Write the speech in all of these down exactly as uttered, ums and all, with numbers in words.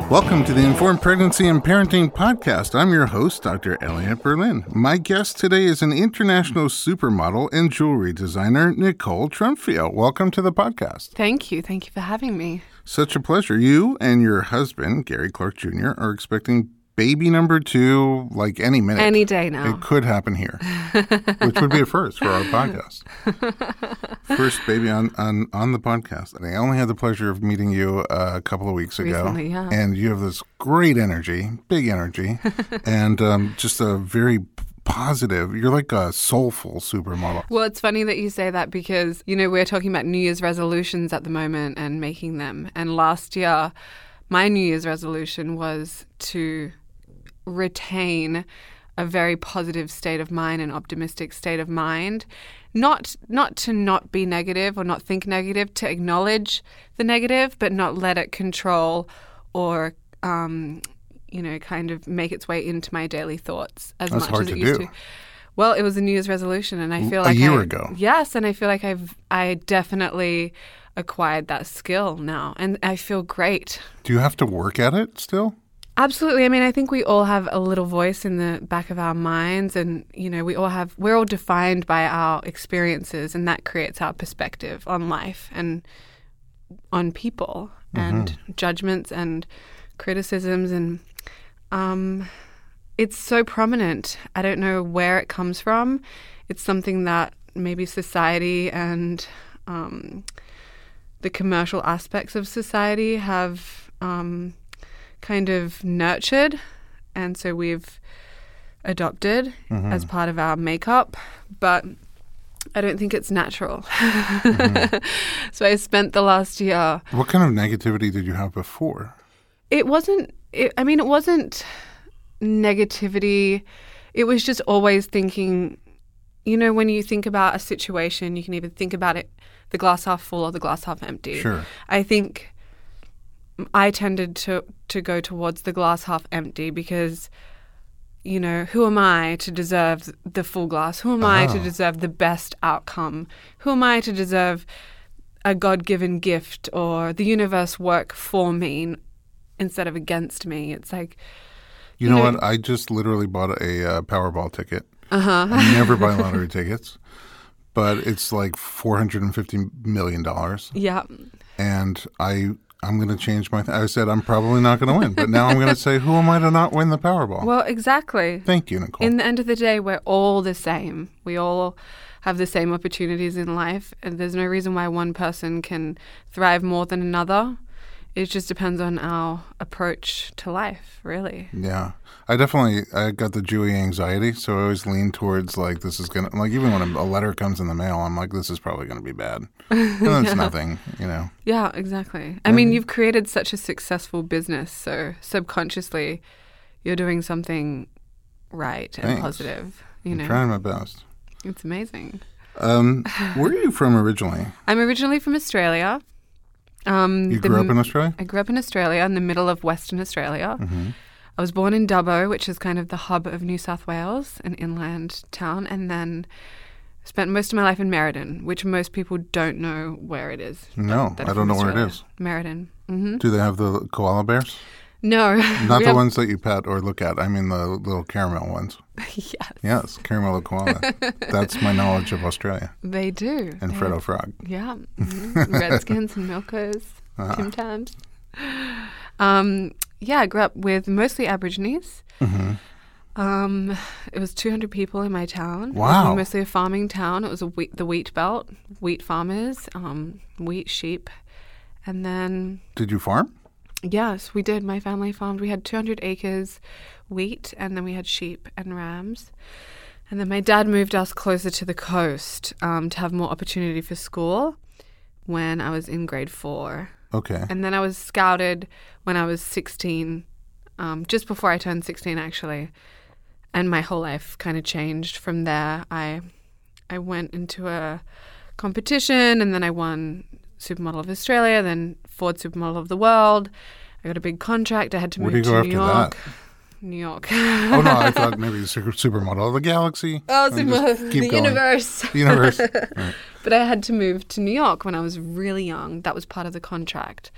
Welcome to the Informed Pregnancy and Parenting Podcast. I'm your host, Doctor Elliot Berlin. My guest today is an international supermodel and jewelry designer, Nicole Trumfield. Welcome to the podcast. Thank you. Thank you for having me. Such a pleasure. You and your husband, Gary Clark Junior, are expecting baby number two like any minute. Any day now. It could happen here, which would be a first for our podcast. First baby on, on, on the podcast. And I only had the pleasure of meeting you uh, a couple of weeks ago. Recently, yeah. And you have this great energy, big energy, and um, just a very positive. You're like a soulful supermodel. Well, it's funny that you say that because, you know, we're talking about New Year's resolutions at the moment and making them. And last year, my New Year's resolution was to retain a very positive state of mind and optimistic state of mind. Not not to not be negative or not think negative, to acknowledge the negative, but not let it control or, um, you know, kind of make its way into my daily thoughts as That's much hard as it to used do. to. Well, it was a New Year's resolution, and I feel A like year I, ago. Yes, and I feel like I've I definitely acquired that skill now, and I feel great. Do you have to work at it still? Absolutely. I mean, I think we all have a little voice in the back of our minds, and, you know, we all have, we're all defined by our experiences, and that creates our perspective on life and on people and Mm-hmm. judgments and criticisms. And um, it's so prominent. I don't know where it comes from. It's something that maybe society and um, the commercial aspects of society have um, kind of nurtured, and so we've adopted Mm-hmm. as part of our makeup, but I don't think it's natural. Mm-hmm. So I spent the last year. What kind of negativity did you have before? It wasn't, it, I mean, it wasn't negativity. It was just always thinking, you know, when you think about a situation, you can either think about it, the glass half full or the glass half empty. Sure. I think I tended to, to go towards the glass half empty because, you know, who am I to deserve the full glass? Who am I to Oh. deserve the best outcome? Who am I to deserve a God-given gift or the universe work for me instead of against me? It's like, You, You know, know- what? I just literally bought a uh, Powerball ticket. uh-huh. I never buy lottery tickets, but it's like four hundred fifty million dollars. Yeah. And I, I'm going to change my th- I said I'm probably not going to win, but now I'm going to say, who am I to not win the Powerball? Well, exactly. Thank you, Nicole. In the end of the day, we're all the same. We all have the same opportunities in life, and there's no reason why one person can thrive more than another. It just depends on our approach to life, really. Yeah. I definitely, I got the Jewy anxiety, so I always lean towards like, this is going to, like even when a, a letter comes in the mail, I'm like, this is probably going to be bad. And then it's nothing, you know. Yeah, exactly. I mean, you've created such a successful business, so subconsciously you're doing something right and Thanks. positive. You I'm know, trying my best. it's amazing. Um, where are you from originally? I'm originally from Australia. Um, You the- grew up in Australia? I grew up in Australia, in the middle of Western Australia. Mm-hmm. I was born in Dubbo, which is kind of the hub of New South Wales, an inland town, and then spent most of my life in Merredin, which most people don't know where it is. No, that I are don't from know where it Australia. is. Merredin. hmm Do they have the koala bears? No. Not we the have- ones that you pet or look at. I mean the little caramel ones. Yes, Yes, caramel koala. That's my knowledge of Australia. they do. And They Freddo have- Frog. Yeah. mhm. Redskins and Milkos, Uh-huh. Tim Tams. Um, yeah, I grew up with mostly Aborigines. Mm-hmm. Um, it was two hundred people in my town. It Wow. was mostly a farming town. It was a wheat, the wheat belt, wheat farmers, um, wheat, sheep. And then, Did you farm? yes, we did. My family farmed. We had two hundred acres wheat, and then we had sheep and rams. And then my dad moved us closer to the coast um, to have more opportunity for school when I was in grade four. Okay. And then I was scouted when I was sixteen, um, just before I turned sixteen, actually. And my whole life kind of changed from there. I I went into a competition, and then I won Supermodel of Australia, then Ford Supermodel of the World. I got a big contract. I had to Where move do you go to New after York. that? New York. Oh, no, I thought maybe super, supermodel of the galaxy. Oh, And super, just the keep going. universe. The universe. Right. But I had to move to New York when I was really young. That was part of the contract.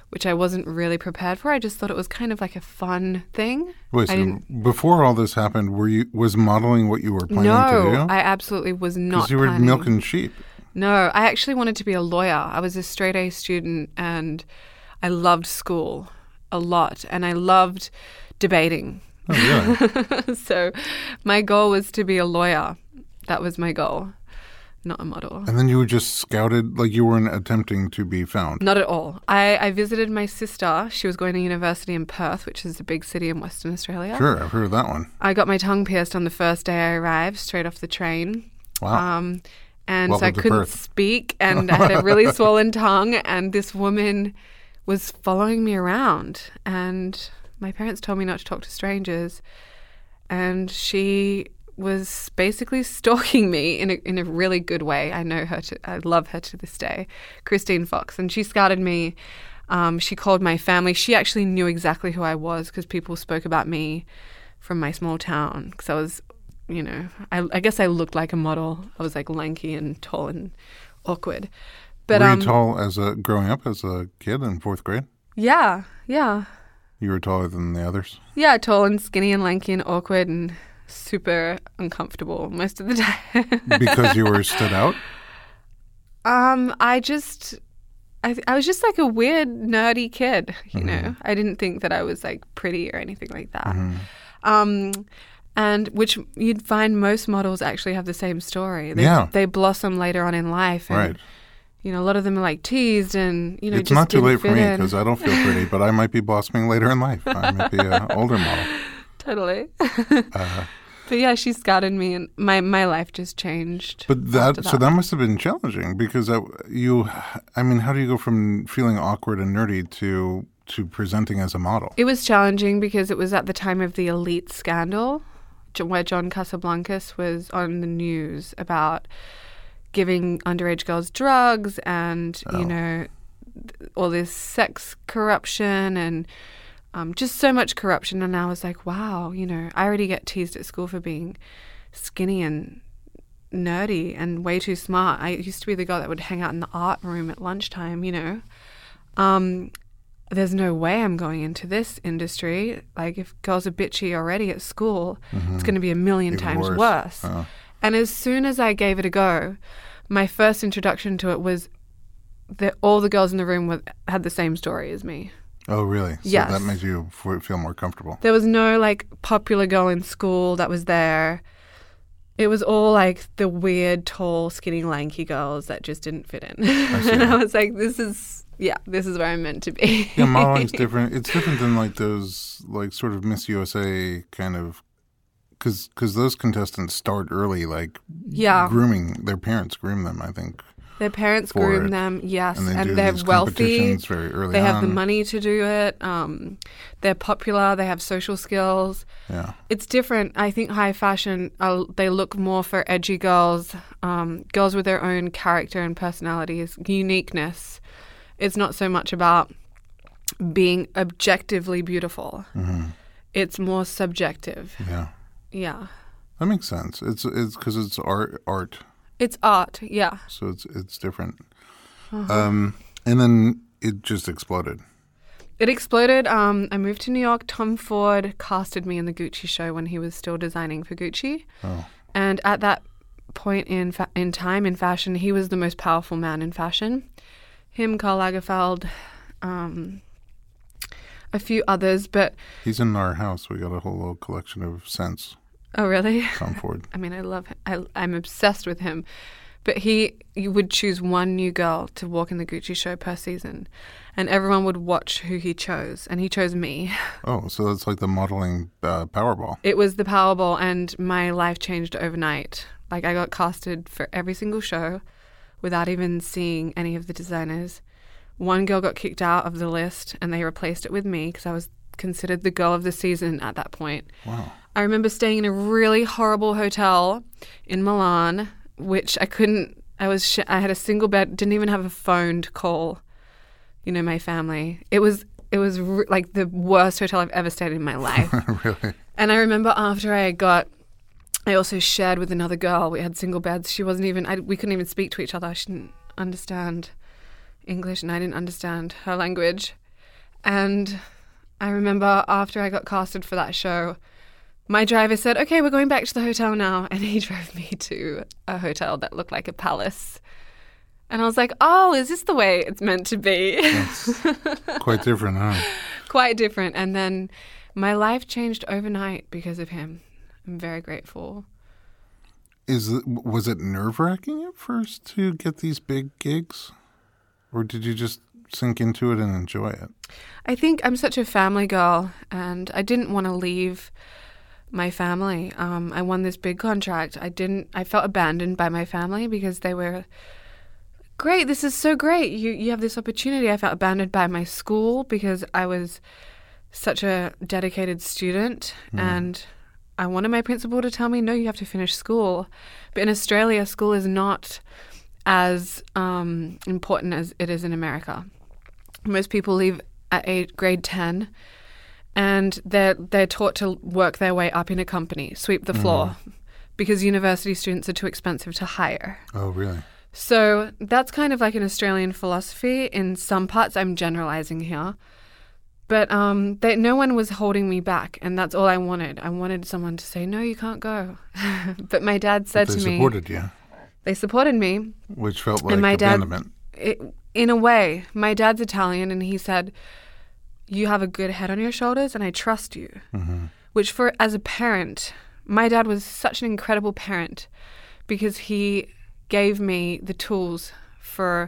which I wasn't really prepared for. I just thought it was kind of like a fun thing. Wait, I so didn't- before all this happened, were you was modeling what you were planning to do? No, I absolutely was not Because you were planning. milking sheep. No, I actually wanted to be a lawyer. I was a straight A student and I loved school a lot and I loved debating. Oh, really? So my goal was to be a lawyer. That was my goal, not a model. And then you were just scouted, like you weren't attempting to be found. Not at all. I, I visited my sister. She was going to university in Perth, which is a big city in Western Australia. Sure, I've heard of that one. I got my tongue pierced on the first day I arrived, straight off the train. Wow. Um, and so Welcome I to couldn't Perth. speak, and I had a really swollen tongue, and this woman was following me around. And my parents told me not to talk to strangers, and she was basically stalking me in a, in a really good way. I know her, to, I love her to this day, Christine Fox, and she scouted me. Um, she called my family. She actually knew exactly who I was because people spoke about me from my small town because I was, you know, I, I guess I looked like a model. I was like lanky and tall and awkward. But were you um, tall as a growing up as a kid in fourth grade? yeah, yeah, You were taller than the others. yeah, tall and skinny and lanky and awkward and super uncomfortable most of the time. Because you were stood out? Um, I just, I, I was just like a weird, nerdy kid, you know. I didn't think that I was like pretty or anything like that. Um, and which you'd find most models actually have the same story. They, Yeah. They blossom later on in life. And, Right. you know, a lot of them are like teased and, you know, It's just not too didn't late for fit me in. because I don't feel pretty, but I might be blossoming later in life. I might be an older model. Totally. Uh, But yeah, she scouted me and my, my life just changed. But that, after so that must have been challenging because that, you, I mean, how do you go from feeling awkward and nerdy to to presenting as a model? It was challenging because it was at the time of the Elite scandal, Jo- where John Casablancas was on the news about giving underage girls drugs and, Oh. you know, th- all this sex corruption and um, just so much corruption. And I was like, wow, you know, I already get teased at school for being skinny and nerdy and way too smart. I used to be the girl that would hang out in the art room at lunchtime, you know. Um, there's no way I'm going into this industry. Like, if girls are bitchy already at school, it's going to be a million Even times worse. worse. Oh. And as soon as I gave it a go, my first introduction to it was that all the girls in the room were, had the same story as me. Oh, really? So Yes. that made you f- feel more comfortable. There was no, like, popular girl in school that was there. It was all, like, the weird, tall, skinny, lanky girls that just didn't fit in. see. And I was like, this is, yeah, this is where I'm meant to be. Yeah, modeling's different. It's different than like those, like sort of Miss U S A kind of, because because those contestants start early, like Yeah. grooming. Their parents groom them, I think, Their parents for groom it. them, yes, and and, they do they're these wealthy. competitions very early They have on. the money to do it. Um, they're popular. They have social skills. Yeah, It's different. I think high fashion, uh, they look more for edgy girls, um, girls with their own character and personalities, uniqueness. It's not so much about being objectively beautiful. Mm-hmm. It's more subjective. yeah, Yeah. that makes sense. It's it's because it's art, art, It's art. Yeah. so it's it's different. Uh-huh. Um, and then it just exploded. It exploded. Um, I moved to New York. Tom Ford casted me in the Gucci show when he was still designing for Gucci. Oh, And at that point in fa- in time in fashion, he was the most powerful man in fashion. Him, Karl Lagerfeld, um, a few others. But, he's in our house. We got a whole little collection of scents. oh, really? Tom Ford. I mean, I love him. I, I'm obsessed with him. But he, you would choose one new girl to walk in the Gucci show per season. And everyone would watch who he chose. And he chose me. Oh, so that's like the modeling uh, Powerball. It was the Powerball, and my life changed overnight. Like, I got casted for every single show without even seeing any of the designers. One girl got kicked out of the list, and they replaced it with me because I was considered the girl of the season at that point. Wow. I remember staying in a really horrible hotel in Milan, which I couldn't, I was, sh- I had a single bed, didn't even have a phone to call, you know, my family. It was, it was re- like the worst hotel I've ever stayed in my life. Really? And I remember after I got, I also shared with another girl. We had single beds. She wasn't even, I, we couldn't even speak to each other. She didn't understand English and I didn't understand her language. And I remember after I got casted for that show, my driver said, okay, we're going back to the hotel now. And he drove me to a hotel that looked like a palace. And I was like, oh, is this the way it's meant to be? That's quite different, huh? Quite different. And then my life changed overnight because of him. I'm very grateful. Is it, was it nerve-wracking at first to get these big gigs? Or did you just sink into it and enjoy it? I think I'm such a family girl, and I didn't want to leave my family. Um, I won this big contract. I didn't. I felt abandoned by my family because they were, great, this is so great. You you have this opportunity. I felt abandoned by my school because I was such a dedicated student, mm. and I wanted my principal to tell me, no, you have to finish school. But in Australia, school is not as um, important as it is in America. Most people leave at eight, grade ten, and they're, they're taught to work their way up in a company, sweep the floor, mm. because university students are too expensive to hire. Oh, really? So that's kind of like an Australian philosophy. In some parts, I'm generalizing here. But um, they, no one was holding me back, and that's all I wanted. I wanted someone to say, no, you can't go. But my dad said but to me... me... They supported you. They supported me. Which felt like and my abandonment. Dad, it, in a way. My dad's Italian, and he said, you have a good head on your shoulders, and I trust you. Mm-hmm. Which for as a parent, my dad was such an incredible parent because he gave me the tools for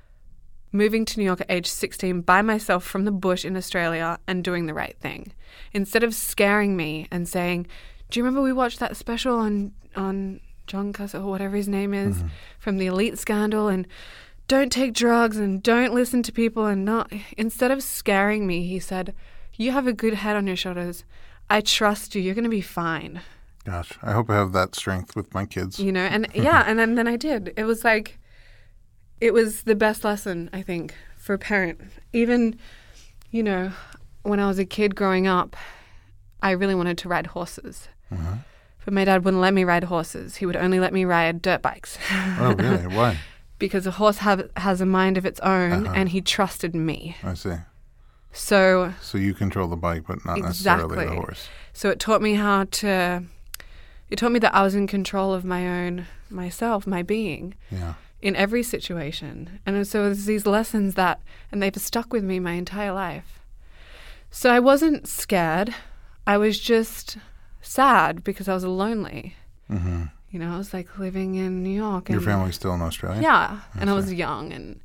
moving to New York at age sixteen by myself from the bush in Australia and doing the right thing. Instead of scaring me and saying, do you remember we watched that special on on John Cuss or whatever his name is mm-hmm. from the Elite Scandal, and don't take drugs and don't listen to people and not... Instead of scaring me, he said, you have a good head on your shoulders. I trust you. You're going to be fine. Gosh, I hope I have that strength with my kids. You know, and yeah, and then, then I did. It was like... It was the best lesson, I think, for a parent. Even, you know, when I was a kid growing up, I really wanted to ride horses. Uh-huh. But my dad wouldn't let me ride horses. He would only let me ride dirt bikes. Oh, really? Why? Because a horse have, has a mind of its own, uh-huh. and he trusted me. I see. So... So you control the bike, but not exactly. necessarily the horse. So it taught me how to... It taught me that I was in control of my own, myself, my being. Yeah. In every situation. And so there's these lessons that, and they've stuck with me my entire life. So I wasn't scared. I was just sad because I was lonely. Mm-hmm. You know, I was like living in New York. Your and, family's still in Australia? Yeah. I and see. I was young. And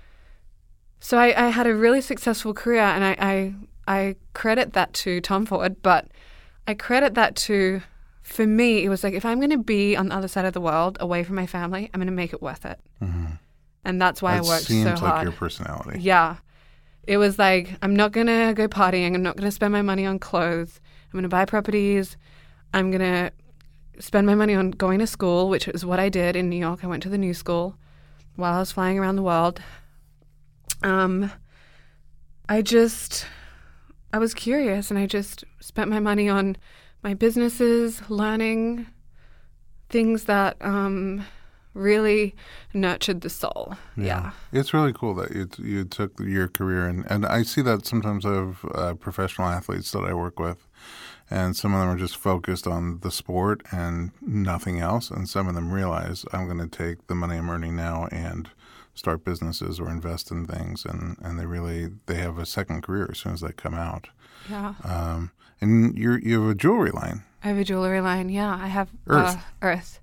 so I, I had a really successful career, and I, I, I credit that to Tom Ford, but I credit that to... For me, it was like, if I'm going to be on the other side of the world, away from my family, I'm going to make it worth it. Mm-hmm. And that's why that I worked so hard. Seems like hard. your personality. Yeah. It was like, I'm not going to go partying. I'm not going to spend my money on clothes. I'm going to buy properties. I'm going to spend my money on going to school, which is what I did in New York. I went to the New School while I was flying around the world. Um, I just, I was curious, and I just spent my money on my businesses, learning things that um, really nurtured the soul. Yeah. yeah. It's really cool that you you took your career, and, and I see that sometimes of uh, professional athletes that I work with, and some of them are just focused on the sport and nothing else, and some of them realize, I'm going to take the money I'm earning now and start businesses or invest in things, and, and they really, they have a second career as soon as they come out. Yeah. Um, and you're, you have a jewelry line. I have a jewelry line, yeah. I have Earth. Uh, Earth.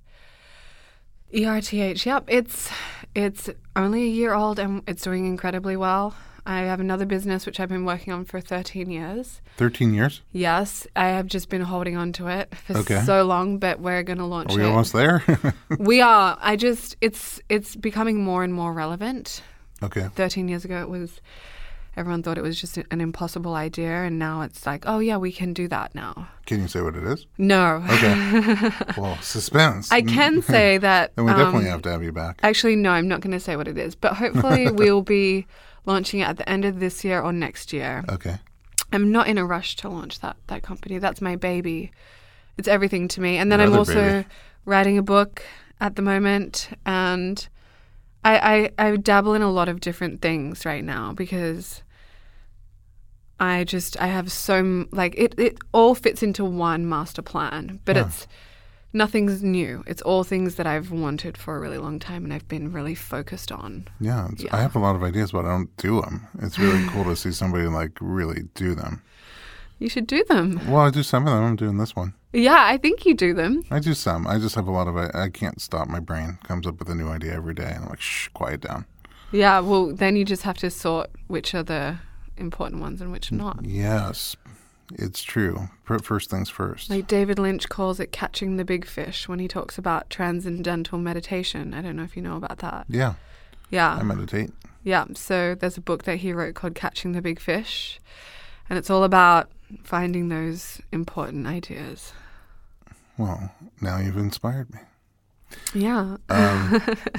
E R T H, yep. It's it's only a year old, and it's doing incredibly well. I have another business which I've been working on for thirteen years. thirteen years? Yes. I have just been holding on to it for okay. so long, but we're going to launch it. Are we it. almost there? We are. I just, it's it's becoming more and more relevant. Okay. thirteen years ago, it was... Everyone thought it was just an impossible idea, and now it's like, oh, yeah, we can do that now. Can you say what it is? No. Okay. Well, suspense. I can say that... Then we definitely um, have to have you back. Actually, no, I'm not going to say what it is, but hopefully we'll be launching it at the end of this year or next year. Okay. I'm not in a rush to launch that, that company. That's my baby. It's everything to me. And then Another I'm also baby. writing a book at the moment, and I, I, I dabble in a lot of different things right now because I just, I have so, m- like, it, it all fits into one master plan, but Yeah. it's, nothing's new. It's all things that I've wanted for a really long time and I've been really focused on. Yeah, it's, Yeah. I have a lot of ideas, but I don't do them. It's really cool to see somebody like really do them. You should do them. Well, I do some of them. I'm doing this one. Yeah, I think you do them. I do some. I just have a lot of. I, I can't stop. My brain comes up with a new idea every day, and I'm like, shh, quiet down. Yeah, well, then you just have to sort which are the important ones and which are not. Yes, it's true. Put first things first. Like David Lynch calls it catching the big fish when he talks about transcendental meditation. I don't know if you know about that. Yeah, Yeah. I meditate. Yeah. So there's a book that he wrote called Catching the Big Fish. And it's all about finding those important ideas. Well, now you've inspired me. Yeah. Um,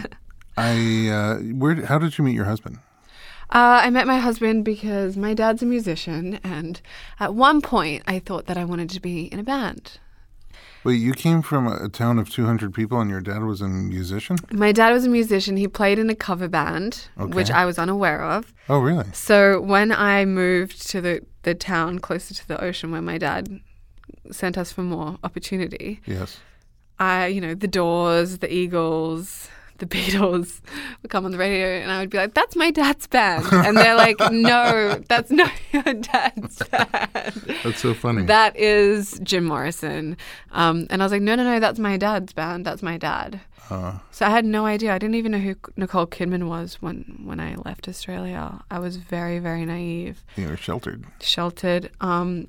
I uh, where? How did you meet your husband? Uh, I met my husband because my dad's a musician, and at one point I thought that I wanted to be in a band. Wait, you came from a, a town of two hundred people, and your dad was a musician? My dad was a musician. He played in a cover band, Okay. which I was unaware of. Oh, really? So when I moved to the, the town closer to the ocean where my dad sent us for more opportunity, Yes. I, you know, the Doors, the Eagles, the Beatles would come on the radio and I would be like, that's my dad's band. And they're like, no, that's not your dad's band. That's so funny. That is Jim Morrison. Um, and I was like, no, no, no, that's my dad's band. That's my dad. Uh, So I had no idea. I didn't even know who Nicole Kidman was when, when I left Australia. I was very, very naive, you were sheltered. sheltered. Um,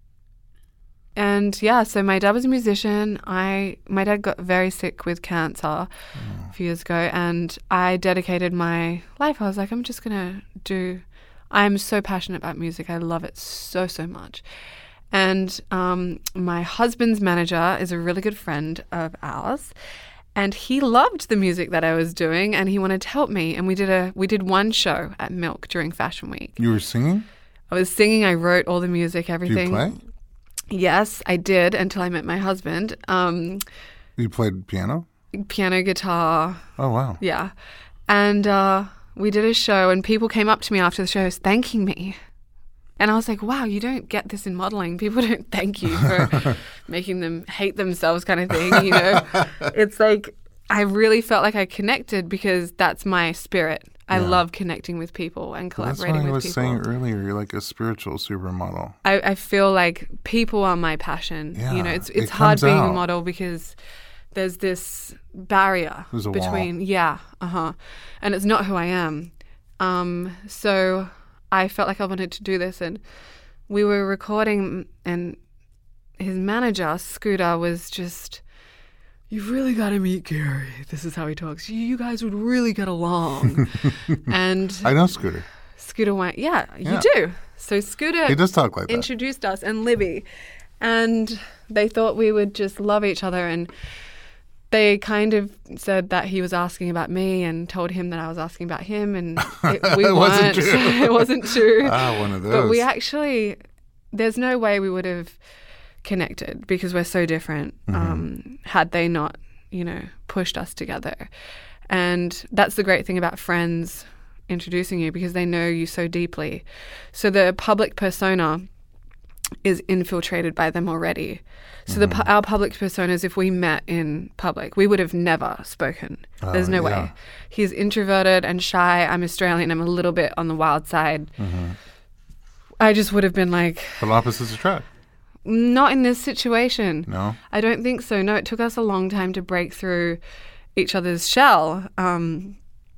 and yeah, so my dad was a musician. I my dad got very sick with cancer a few years ago, and I dedicated my life. I was like, I'm just gonna do. I'm so passionate about music. I love it so so much. And um, my husband's manager is a really good friend of ours. And he loved the music that I was doing, and he wanted to help me. And we did a we did one show at Milk during Fashion Week. You were singing? I was singing. I wrote all the music, Do everything. you play? Yes, I did until I met my husband. Um, You played piano? piano, guitar, Oh, wow. yeah. And uh, we did a show, and people came up to me after the show thanking me. And I was like, wow, you don't get this in modeling. People don't thank you for making them hate themselves kind of thing, you know? It's like I really felt like I connected because that's my spirit. I Yeah. love connecting with people and Well, that's collaborating why I with was people. saying earlier, you're like a spiritual supermodel. I, I feel like people are my passion. Yeah, you know, it's it it's hard comes being out. a model because there's this barrier There's a wall. between yeah, uh huh, and it's not who I am. Um, so I felt like I wanted to do this, and we were recording, and his manager Scooter was just. You've really got to meet Gary. This is how he talks. You, you guys would really get along. And I know Scooter. Scooter went, yeah, Yeah. you do. So Scooter He does talk like that. introduced us and Libby, and they thought we would just love each other, and they kind of said that he was asking about me and told him that I was asking about him, and it, we It wasn't weren't. true. It wasn't true. Ah, one of those. But we actually, there's no way we would have connected because we're so different. Mm-hmm. Um, had they not, you know, pushed us together, and that's the great thing about friends introducing you because they know you so deeply. So the public persona is infiltrated by them already. So the pu- our public personas, if we met in public, we would have never spoken. Oh, There's no yeah. way. He's introverted and shy. I'm Australian. I'm a little bit on the wild side. I just would have been like, But opposites attract. not in this situation. No? I don't think so. No, it took us a long time to break through each other's shell. Um,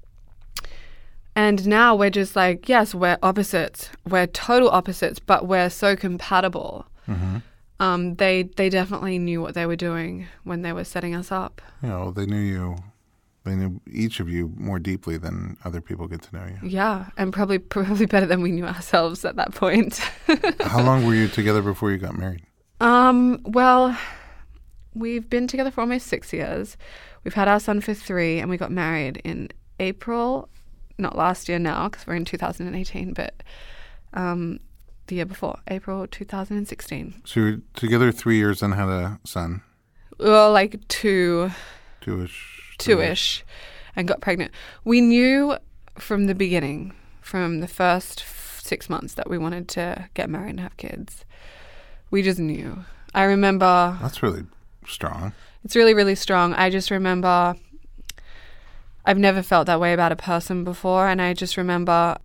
and now we're just like, yes, we're opposites. We're total opposites, but we're so compatible. Mm-hmm. Um, they they definitely knew what they were doing when they were setting us up. You know, they knew you, they knew each of you more deeply than other people get to know you. Yeah, and probably probably better than we knew ourselves at that point. How long were you together before you got married? Um, well, we've been together for almost six years. We've had our son for three, and we got married in April, not last year now, because we're in two thousand eighteen, but um, the year before, April two thousand sixteen. So you were together three years and had a son, Well, like two, two-ish. two-ish, and got pregnant. We knew from the beginning, from the first f- six months that we wanted to get married and have kids. We just knew. I remember... That's really strong. It's really, really strong. I just remember... I've never felt that way about a person before, and I just remember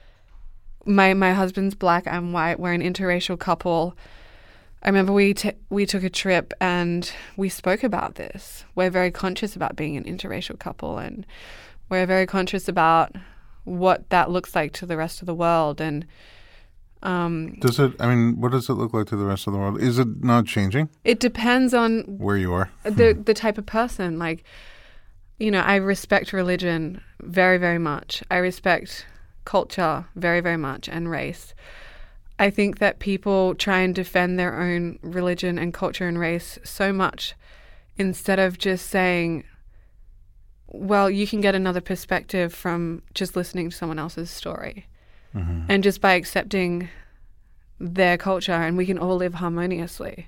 my my husband's black, I'm white, we're an interracial couple. I remember we t- we took a trip and we spoke about this. We're very conscious about being an interracial couple, and we're very conscious about what that looks like to the rest of the world. And um, does it? I mean, what does it look like to the rest of the world? Is it not changing? It depends on where you are, the the type of person. Like, you know, I respect religion very, very much. I respect culture very, very much, and race. I think that people try and defend their own religion and culture and race so much instead of just saying, well, you can get another perspective from just listening to someone else's story. Mm-hmm. And just by accepting their culture, and we can all live harmoniously.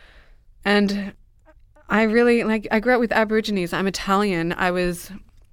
And I really, like, I grew up with Aborigines. I'm Italian. I was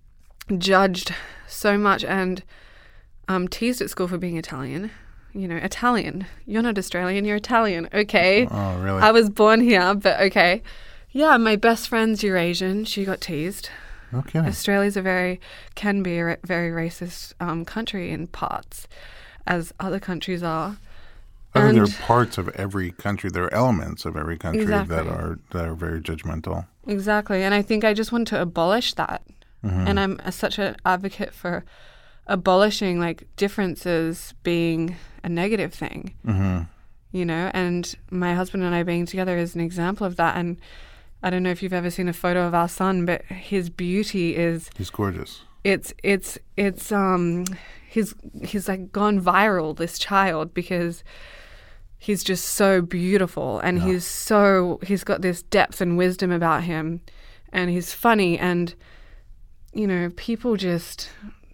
judged so much and um, teased at school for being Italian. You know, Italian. You're not Australian, you're Italian. Okay. Oh, really? I was born here, but okay. Yeah, my best friend's Eurasian. She got teased. Okay. Australia's a very, can be a very racist um, country in parts, as other countries are. I and think there are parts of every country, there are elements of every country exactly. that are that are very judgmental. Exactly. And I think I just want to abolish that. Mm-hmm. And I'm a, such an advocate for abolishing, like, differences being a negative thing. Mm-hmm. You know, and my husband and I being together is an example of that. And I don't know if you've ever seen a photo of our son, but his beauty is... He's gorgeous. It's, it's, it's, um, he's, he's like gone viral, this child, because he's just so beautiful, and yeah. he's so, he's got this depth and wisdom about him, and he's funny, and, you know, people just,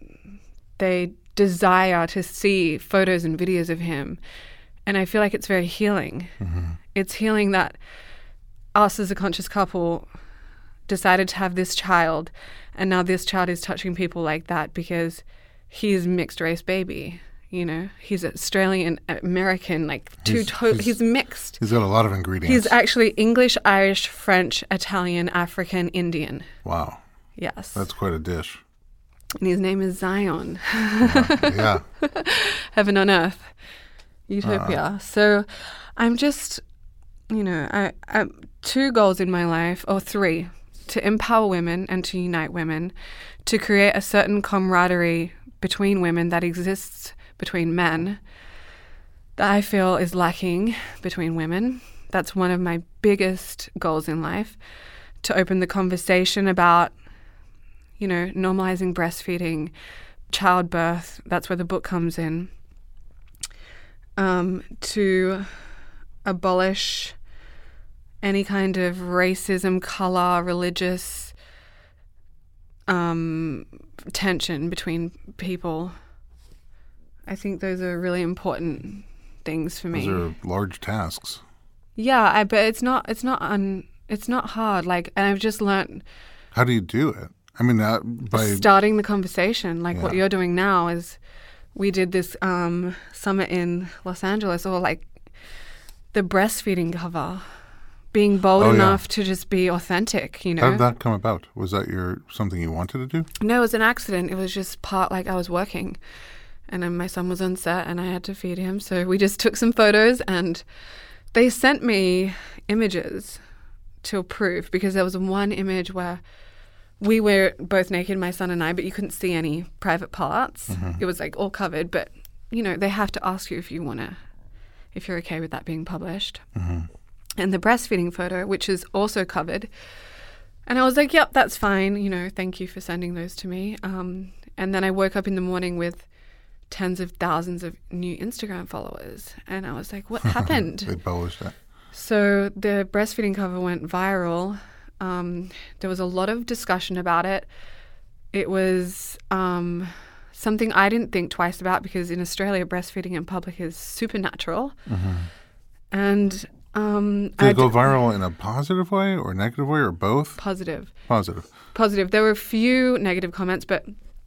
they desire to see photos and videos of him. And I feel like it's very healing. Mm-hmm. It's healing that us as a conscious couple decided to have this child, and now this child is touching people like that because he's mixed race baby. You know, he's Australian, American, like two. He's, to- he's, he's mixed. He's got a lot of ingredients. He's actually English, Irish, French, Italian, African, Indian. Wow. Yes. That's quite a dish. And his name is Zion. Yeah. yeah. Heaven on earth. Utopia. Uh, so I'm just, you know, I, I two goals in my life, or three, to empower women and to unite women, to create a certain camaraderie between women that exists between men that I feel is lacking between women. That's one of my biggest goals in life, to open the conversation about, you know, normalizing breastfeeding, childbirth. That's where the book comes in. Um, to abolish any kind of racism, color, religious um, tension between people. I think those are really important things for me. Those are large tasks. Yeah, I, but it's not. It's not. Un, it's not hard. Like, and I've just learned. How do you do it? I mean, uh, by starting the conversation. Like, yeah. What you're doing now is, we did this um, summit in Los Angeles, or like the breastfeeding cover. Being bold oh, enough yeah. to just be authentic, you know. How did that come about? Was that your something you wanted to do? No, it was an accident. It was just part, like, I was working, and then my son was on set, and I had to feed him. So we just took some photos, and they sent me images to prove, because there was one image where we were both naked, my son and I, but you couldn't see any private parts. Mm-hmm. It was like all covered, but, you know, they have to ask you if you want to, if you're okay with that being published. Mm-hmm. And the breastfeeding photo, which is also covered. And I was like, yep, that's fine. You know, thank you for sending those to me. Um, and then I woke up in the morning with tens of thousands of new Instagram followers. And I was like, what happened? They published that. So the breastfeeding cover went viral. Um, there was a lot of discussion about it. It was um, something I didn't think twice about, because in Australia, breastfeeding in public is supernatural. Mm-hmm. And Um, Did it go viral in a positive way or a negative way, or both? Positive. Positive. Positive. There were a few negative comments, but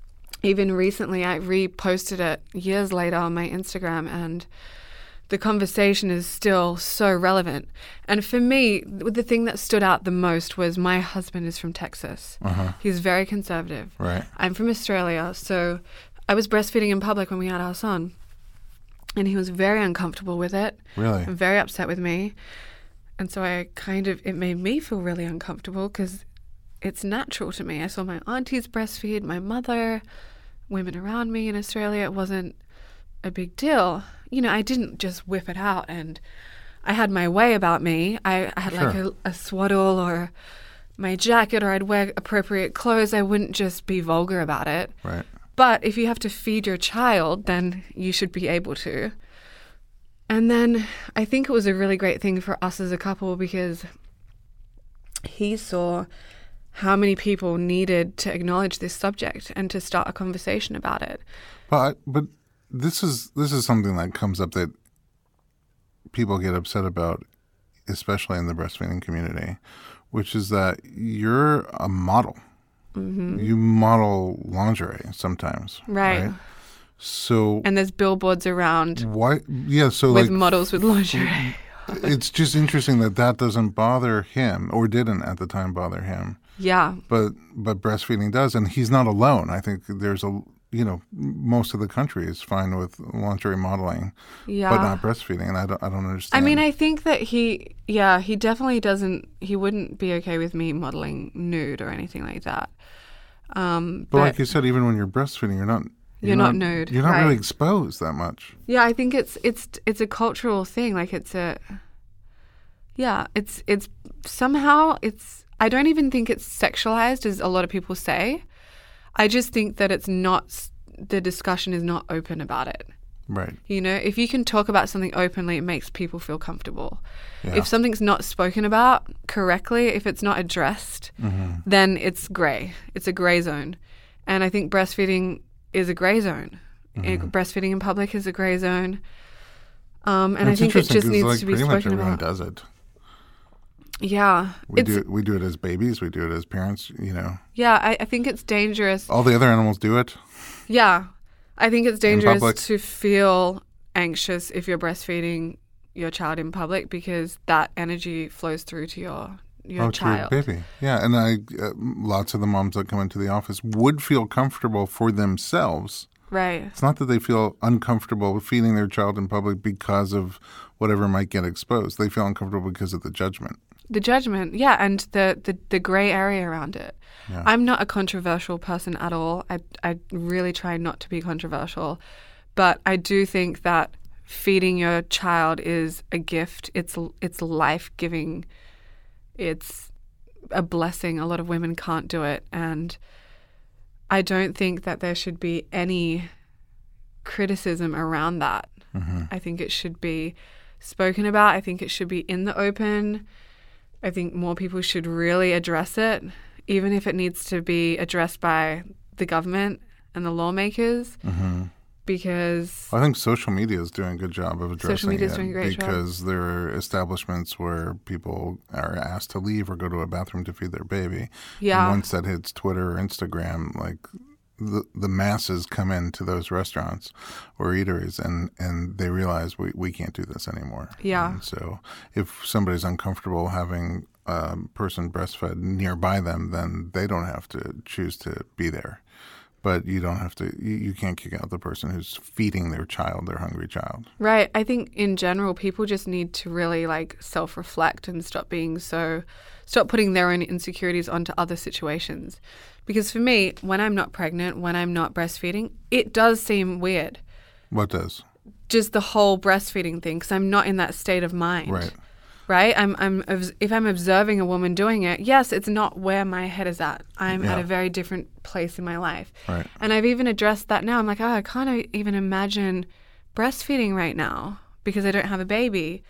even recently I reposted it years later on my Instagram, and the conversation is still so relevant. And for me, the thing that stood out the most was my husband is from Texas. Uh-huh. He's very conservative. Right. I'm from Australia, so I was breastfeeding in public when we had our son, and he was very uncomfortable with it. Really? And very upset with me. And so I kind of, it made me feel really uncomfortable because it's natural to me. I saw my aunties breastfeed, my mother, women around me in Australia. It wasn't a big deal. You know, I didn't just whip it out and I had my way about me. I, I had Sure. like a, a swaddle or my jacket, or I'd wear appropriate clothes. I wouldn't just be vulgar about it. Right. But if you have to feed your child, then you should be able to. And then I think it was a really great thing for us as a couple because he saw how many people needed to acknowledge this subject and to start a conversation about it. But but this is this is something that comes up that people get upset about, especially in the breastfeeding community, which is that you're a model. Mm-hmm. You model lingerie sometimes, Right. right? So And there's billboards around why? Yeah. So with like, models with lingerie. it's just interesting that that doesn't bother him, or didn't at the time bother him. Yeah. But but breastfeeding does, and he's not alone. I think there's a you know most of the country is fine with lingerie modeling, Yeah. but not breastfeeding, and I don't I don't I understand. mean, I think that he, yeah, he definitely doesn't, he wouldn't be okay with me modeling nude or anything like that. Um, but, but like you said, even when you're breastfeeding, you're not You're not nude, You're not right. really exposed that much. yeah, I think it's it's it's a cultural thing. Like it's a, yeah, it's it's somehow it's. I don't even think it's sexualized, as a lot of people say. I just think that it's not. The discussion is not open about it. Right. You know, if you can talk about something openly, it makes people feel comfortable. Yeah. If something's not spoken about correctly, if it's not addressed, Mm-hmm. then it's grey. It's a grey zone. And I think breastfeeding is a grey zone. Mm-hmm. Breastfeeding in public is a grey zone. Um, and It's I think it interesting just 'cause, needs like, to be pretty much spoken everyone about. does it. Yeah. We it's, do it. We do it as babies. We do it as parents. You know, yeah, I, I think it's dangerous. all the other animals do it. Yeah. I think it's dangerous public. to feel anxious if you're breastfeeding your child in public because that energy flows through to your your oh, child. to your baby. Yeah, and I uh, lots of the moms that come into the office would feel comfortable for themselves. Right. It's not that they feel uncomfortable feeding their child in public because of whatever might get exposed. They feel uncomfortable because of the judgment. The judgment, yeah, and the, the, the grey area around it. Yeah. I'm not a controversial person at all. I, I really try not to be controversial. But I do think that feeding your child is a gift. It's it's life-giving. It's a blessing. A lot of women can't do it. And I don't think that there should be any criticism around that. Mm-hmm. I think it should be spoken about. I think it should be in the open. I think more people should really address it, even if it needs to be addressed by the government and the lawmakers, Mm-hmm. because I think social media is doing a good job of addressing Social media is it doing a great job. because there are establishments where people are asked to leave or go to a bathroom to feed their baby. Yeah. And once that hits Twitter or Instagram, like the the masses come into those restaurants or eateries and, and they realize we, we can't do this anymore. Yeah. And so if somebody's uncomfortable having a person breastfed nearby them, then they don't have to choose to be there. But you don't have to, you, you can't kick out the person who's feeding their child, their hungry child. Right. I think in general, people just need to really like self-reflect and stop being so, stop putting their own insecurities onto other situations. Because for me, when I'm not pregnant, when I'm not breastfeeding, it does seem weird. What does? Just the whole breastfeeding thing, because I'm not in that state of mind. Right. Right? I'm, I'm, if I'm observing a woman doing it, yes, it's not where my head is at. I'm Yeah. at a very different place in my life. Right. And I've even addressed that now. I'm like, oh, I can't even imagine breastfeeding right now because I don't have a baby.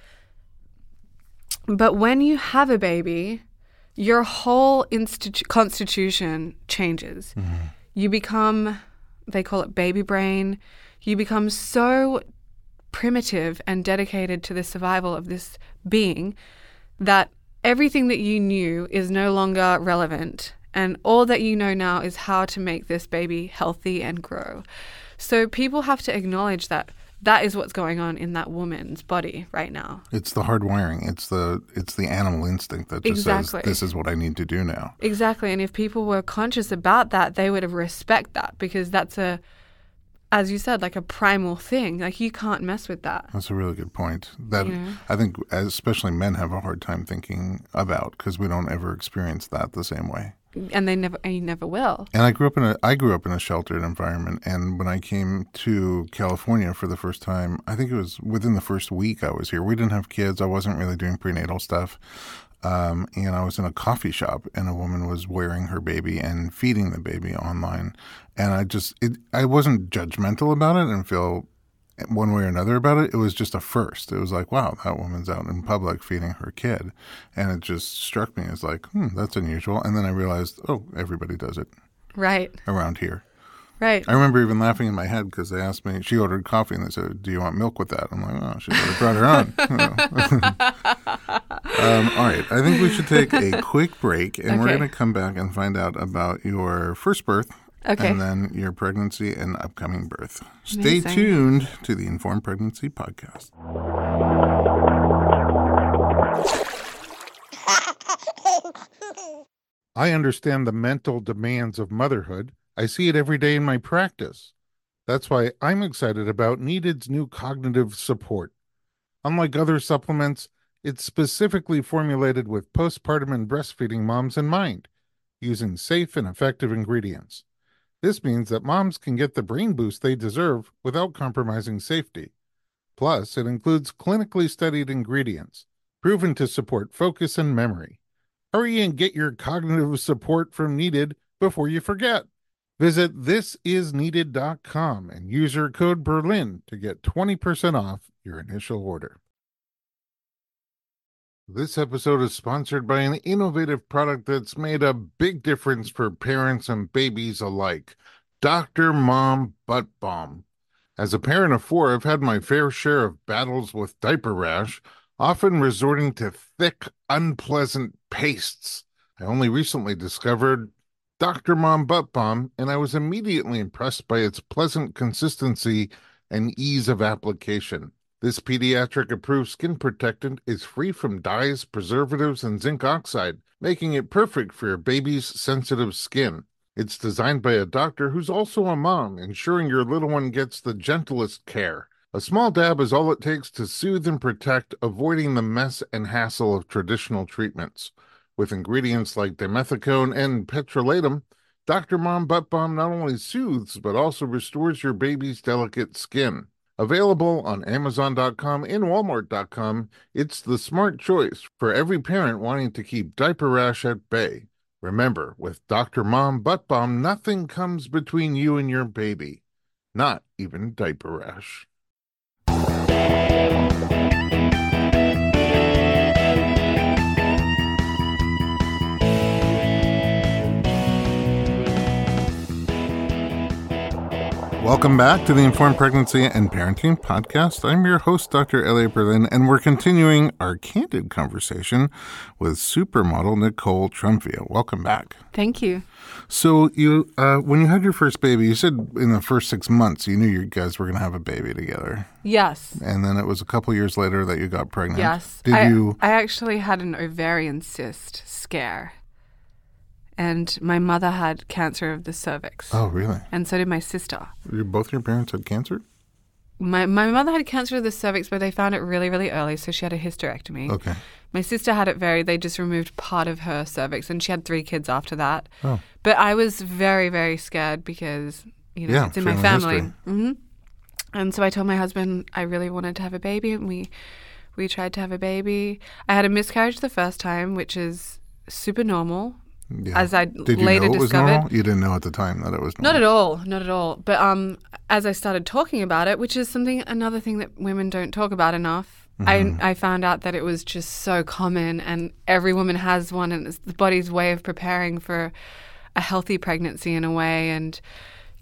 But when you have a baby, your whole institu- constitution changes. Mm-hmm. You become, they call it baby brain. You become so primitive and dedicated to the survival of this being that everything that you knew is no longer relevant And all that you know now is how to make this baby healthy and grow. So people have to acknowledge that that is what's going on in that woman's body right now. It's the hard wiring. It's the it's the animal instinct that just Exactly. says, this is what I need to do now. Exactly. And if people were conscious about that, they would respect that, because that's a, as you said, like a primal thing. Like, you can't mess with that. That's a really good point. That You know? I think especially men have a hard time thinking about, because we don't ever experience that the same way. And they never, and you never will. And I grew up in a I grew up in a sheltered environment, and when I came to California for the first time, I think it was within the first week I was here. We didn't have kids. I wasn't really doing prenatal stuff. Um, and I was in a coffee shop, and a woman was wearing her baby and feeding the baby online. And I just, it, I wasn't judgmental about it and feel one way or another about it. It was just a first. It was like, wow, that woman's out in public feeding her kid. And it just struck me as like, hmm, that's unusual. And then I realized, oh, everybody does it Right. around here. Right. I remember even laughing in my head because they asked me, she ordered coffee and they said, do you want milk with that? I'm like, oh, she should have brought her on. You know. um, all right. I think we should take a quick break, and we're Okay. going to come back and find out about your first birth. Okay. And then your pregnancy and upcoming birth. Stay Amazing. tuned to the Informed Pregnancy Podcast. I understand the mental demands of motherhood. I see it every day in my practice. That's why I'm excited about Needed's new cognitive support. Unlike other supplements, it's specifically formulated with postpartum and breastfeeding moms in mind, using safe and effective ingredients. This means that moms can get the brain boost they deserve without compromising safety. Plus, it includes clinically studied ingredients, proven to support focus and memory. Hurry and get your cognitive support from Needed before you forget. Visit this is needed dot com and use your code Berlin to get twenty percent off your initial order. This episode is sponsored by an innovative product that's made a big difference for parents and babies alike, Doctor Mom Butt Balm. As a parent of four, I've had my fair share of battles with diaper rash, often resorting to thick, unpleasant pastes. I only recently discovered Doctor Mom Butt Balm, and I was immediately impressed by its pleasant consistency and ease of application. This pediatric-approved skin protectant is free from dyes, preservatives, and zinc oxide, making it perfect for your baby's sensitive skin. It's designed by a doctor who's also a mom, ensuring your little one gets the gentlest care. A small dab is all it takes to soothe and protect, avoiding the mess and hassle of traditional treatments. With ingredients like dimethicone and petrolatum, Doctor Mom Butt Balm not only soothes, but also restores your baby's delicate skin. Available on Amazon dot com and Walmart dot com, it's the smart choice for every parent wanting to keep diaper rash at bay. Remember, with Doctor Mom Butt Balm, nothing comes between you and your baby. Not even diaper rash. Welcome back to the Informed Pregnancy and Parenting Podcast. I'm your host, Doctor Elliot Berlin, and we're continuing our candid conversation with supermodel Nicole Trumfield. Welcome back. Thank you. So, you, uh, when you had your first baby, you said in the first six months you knew you guys were going to have a baby together, Yes. and then it was a couple years later that you got pregnant. Yes. Did I, you? I actually had an ovarian cyst scare. And my mother had cancer of the cervix. Oh, really? And so did my sister. You, both your parents had cancer? My my mother had cancer of the cervix, but they found it really, really early, so she had a hysterectomy. Okay. My sister had it very, they just removed part of her cervix, and she had three kids after that. Oh. But I was very, very scared because, you know, Yeah, it's in my family family. hmm And so I told my husband I really wanted to have a baby, and we we tried to have a baby. I had a miscarriage the first time, which is super normal. Yeah. As I Did you later know it was discovered. normal? You didn't know at the time that it was normal? Not at all, not at all. But um, as I started talking about it, which is something, another thing that women don't talk about enough, Mm-hmm. I I found out that it was just so common, and every woman has one, and it's the body's way of preparing for a healthy pregnancy in a way. And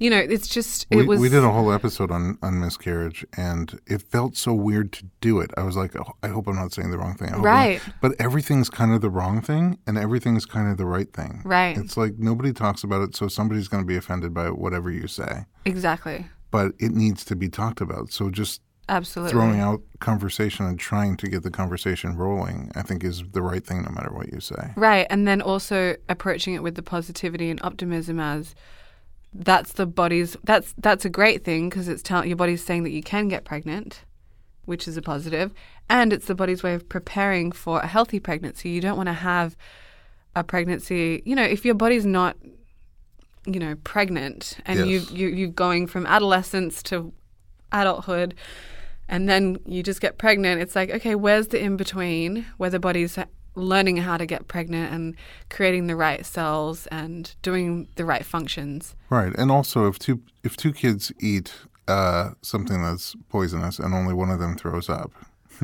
you know, it's just, it we, was... We did a whole episode on, on miscarriage, and it felt so weird to do it. I was like, oh, I hope I'm not saying the wrong thing. I hope Right. I'm not. But everything's kind of the wrong thing, and everything's kind of the right thing. Right. It's like nobody talks about it, so somebody's going to be offended by whatever you say. Exactly. But it needs to be talked about. So just Absolutely. throwing out conversation and trying to get the conversation rolling, I think, is the right thing no matter what you say. Right. And then also approaching it with the positivity and optimism as... That's the body's, that's that's a great thing because it's tell, your body's saying that you can get pregnant, which is a positive, and it's the body's way of preparing for a healthy pregnancy. You don't want to have a pregnancy, you know, if your body's not, you know, pregnant and Yes. you, you, you're going from adolescence to adulthood and then you just get pregnant, it's like, okay, where's the in-between where the body's learning how to get pregnant and creating the right cells and doing the right functions. Right. And also, if two if two kids eat uh, something that's poisonous and only one of them throws up,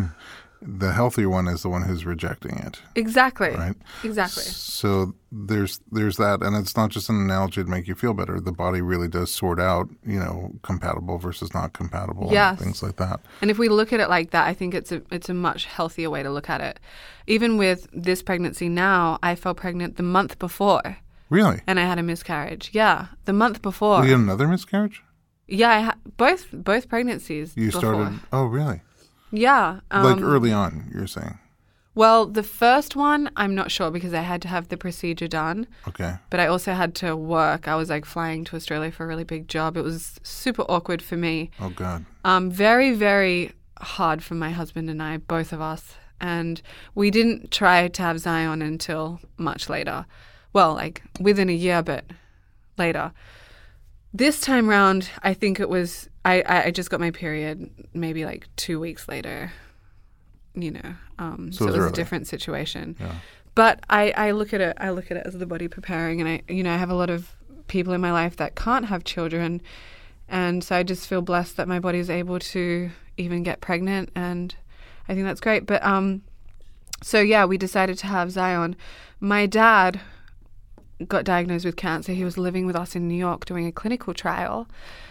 the healthier one is the one who's rejecting it. Exactly. Right? Exactly. So there's there's that. And it's not just an analogy to make you feel better. The body really does sort out, you know, compatible versus not compatible Yes. and things like that. And if we look at it like that, I think it's a it's a much healthier way to look at it. Even with this pregnancy now, I fell pregnant the month before Really? and I had a miscarriage. Yeah, the month before. Well, you had another miscarriage? Yeah, I ha- both both pregnancies You before. started, oh, really? Yeah. Um, Like early on, you're saying. Well, the first one, I'm not sure because I had to have the procedure done. Okay. But I also had to work. I was like flying to Australia for a really big job. It was super awkward for me. Oh, God. Um, very, very hard for my husband and I, both of us. And we didn't try to have Zion until much later. Well, like within a year, but later. This time round, I think it was, I, I just got my period maybe like two weeks later, you know. Um, So so it it was was early. a different situation. Yeah. But I, I look at it, I look at it as the body preparing, and I, you know, I have a lot of people in my life that can't have children, and so I just feel blessed that my body is able to even get pregnant, and I think that's great. But um, so yeah, we decided to have Zion. My dad got diagnosed with cancer. He was living with us in New York doing a clinical trial.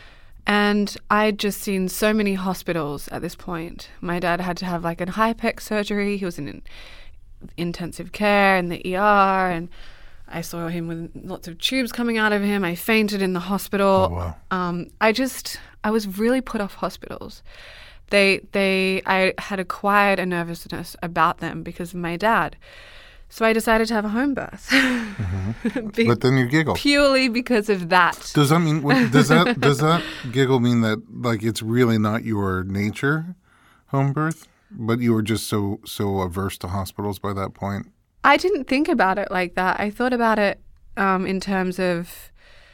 And I'd just seen so many hospitals at this point. My dad had to have like a HIPEC surgery. He was in intensive care in the E R, and I saw him with lots of tubes coming out of him. I fainted in the hospital. Oh, wow. Um, I just, I was really put off hospitals. They, they, I had acquired a nervousness about them because of my dad. So I decided to have a home birth. Mm-hmm. Be- But then you giggle. Purely because of that. Does that mean what, does that does that giggle mean that like it's really not your nature, home birth, but you were just so so averse to hospitals by that point? I didn't think about it like that. I thought about it um, in terms of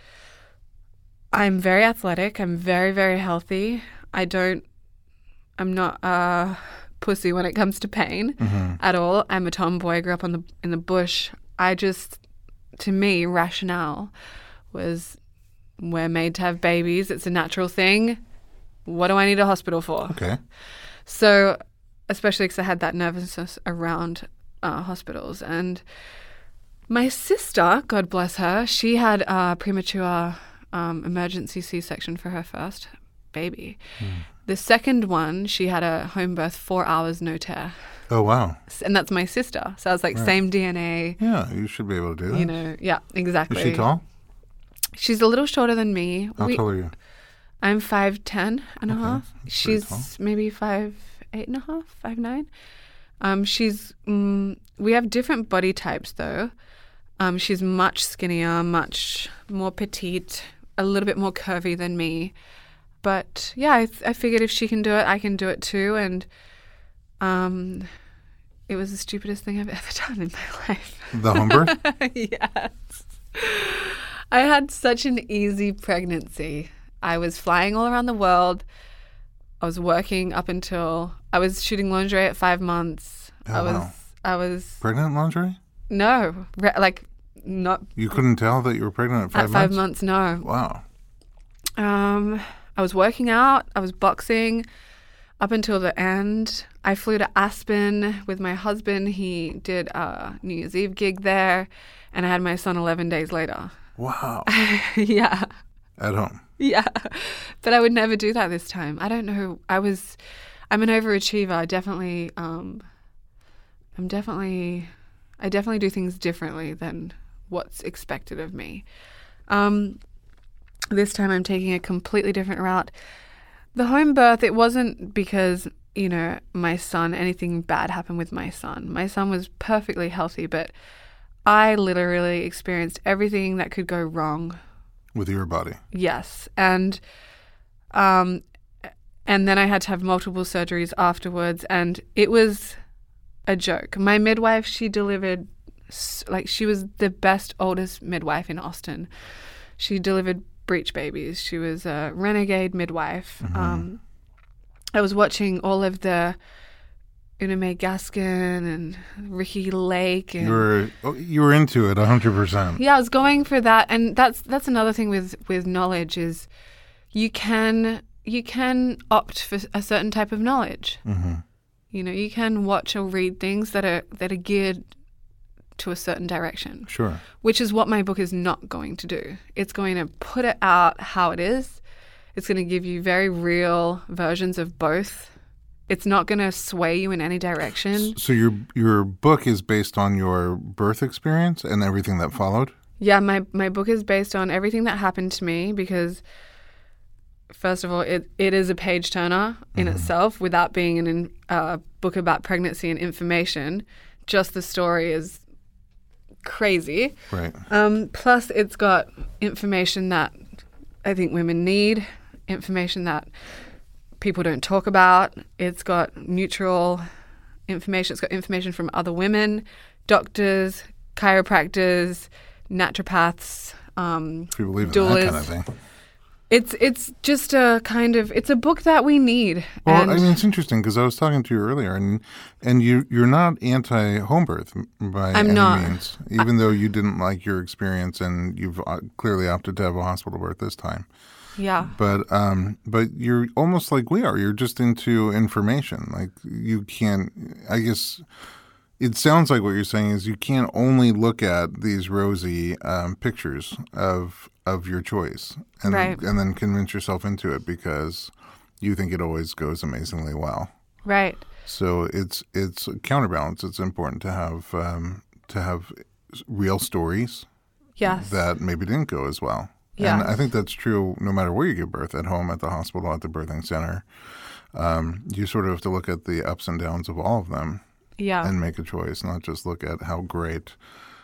I'm very athletic. I'm very, very healthy. I don't, I'm not a pussy when it comes to pain Mm-hmm. at all. I'm a tomboy. I grew up on the in the bush. I just, to me, rationale was we're made to have babies. It's a natural thing. What do I need a hospital for? Okay. So, especially because I had that nervousness around uh, hospitals. And my sister, God bless her, she had a premature um, emergency C-section for her first baby. Mm. The second one, she had a home birth, four hours, no tear. Oh, wow. And that's my sister. So I was like, Right. same D N A, Yeah, you should be able to do that. you know. Yeah, exactly. Is she tall? She's a little shorter than me. How We- tall are you? I'm five ten and a Okay, half. that's pretty She's tall. maybe five eight and a half, five nine. Um, she's mm, we have different body types though. Um, she's much skinnier, much more petite, a little bit more curvy than me. But yeah, I, th- I figured if she can do it, I can do it too. And um, it was the stupidest thing I've ever done in my life. The home birth? Yes. I had such an easy pregnancy. I was flying all around the world. I was working up until I was shooting lingerie at five months. Oh, I was wow. I was Pregnant lingerie? no, re- like not You couldn't tell that you were pregnant at five at five months? months, no. Wow. Um I was working out, I was boxing up until the end. I flew to Aspen with my husband. He did a New Year's Eve gig there, and I had my son eleven days later. Wow. Yeah. At home. Yeah. But I would never do that this time. I don't know. I was, I'm an overachiever. I definitely, um, I'm definitely, I definitely do things differently than what's expected of me. Um, this time I'm taking a completely different route. The home birth, it wasn't because, you know, my son, anything bad happened with my son. My son was perfectly healthy, but I literally experienced everything that could go wrong. With your body? Yes. And um, and then I had to have multiple surgeries afterwards, and it was a joke. My midwife, she delivered, like, she was the best oldest midwife in Austin. She delivered breech babies. She was a renegade midwife. Mm-hmm. Um, I was watching all of the Una Mae Gaskin and Ricky Lake. And you were you were into it one hundred percent. Yeah, I was going for that, and that's that's another thing with, with knowledge is you can you can opt for a certain type of knowledge. Mm-hmm. You know, you can watch or read things that are that are geared to a certain direction. Sure. Which is what my book is not going to do. It's going to put it out how it is. It's going to give you very real versions of both. It's not going to sway you in any direction. So your your book is based on your birth experience and everything that followed? Yeah, my, my book is based on everything that happened to me because, first of all, it, it is a page-turner in mm-hmm. itself without being a in, uh, book about pregnancy and information. Just the story is crazy. Right. Um, plus, it's got information that I think women need, information that people don't talk about. It's got neutral information. It's got information from other women, doctors, chiropractors, naturopaths, um, if you believe in doulas. that kind of thing. It's it's just a kind of it's a book that we need. Well, and I mean, it's interesting because I was talking to you earlier, and and you you're not anti home birth by I'm any not. means, even though you didn't like your experience and you've clearly opted to have a hospital birth this time. Yeah. But um, but you're almost like we are. You're just into information. Like you can't. I guess it sounds like what you're saying is you can't only look at these rosy um, pictures of of your choice and right. and then convince yourself into it because you think it always goes amazingly well. Right. So it's it's a counterbalance. It's important to have um, to have real stories. Yes. That maybe didn't go as well. Yeah. And I think that's true no matter where you give birth, at home, at the hospital, at the birthing center. Um, you sort of have to look at the ups and downs of all of them yeah. and make a choice, not just look at how great.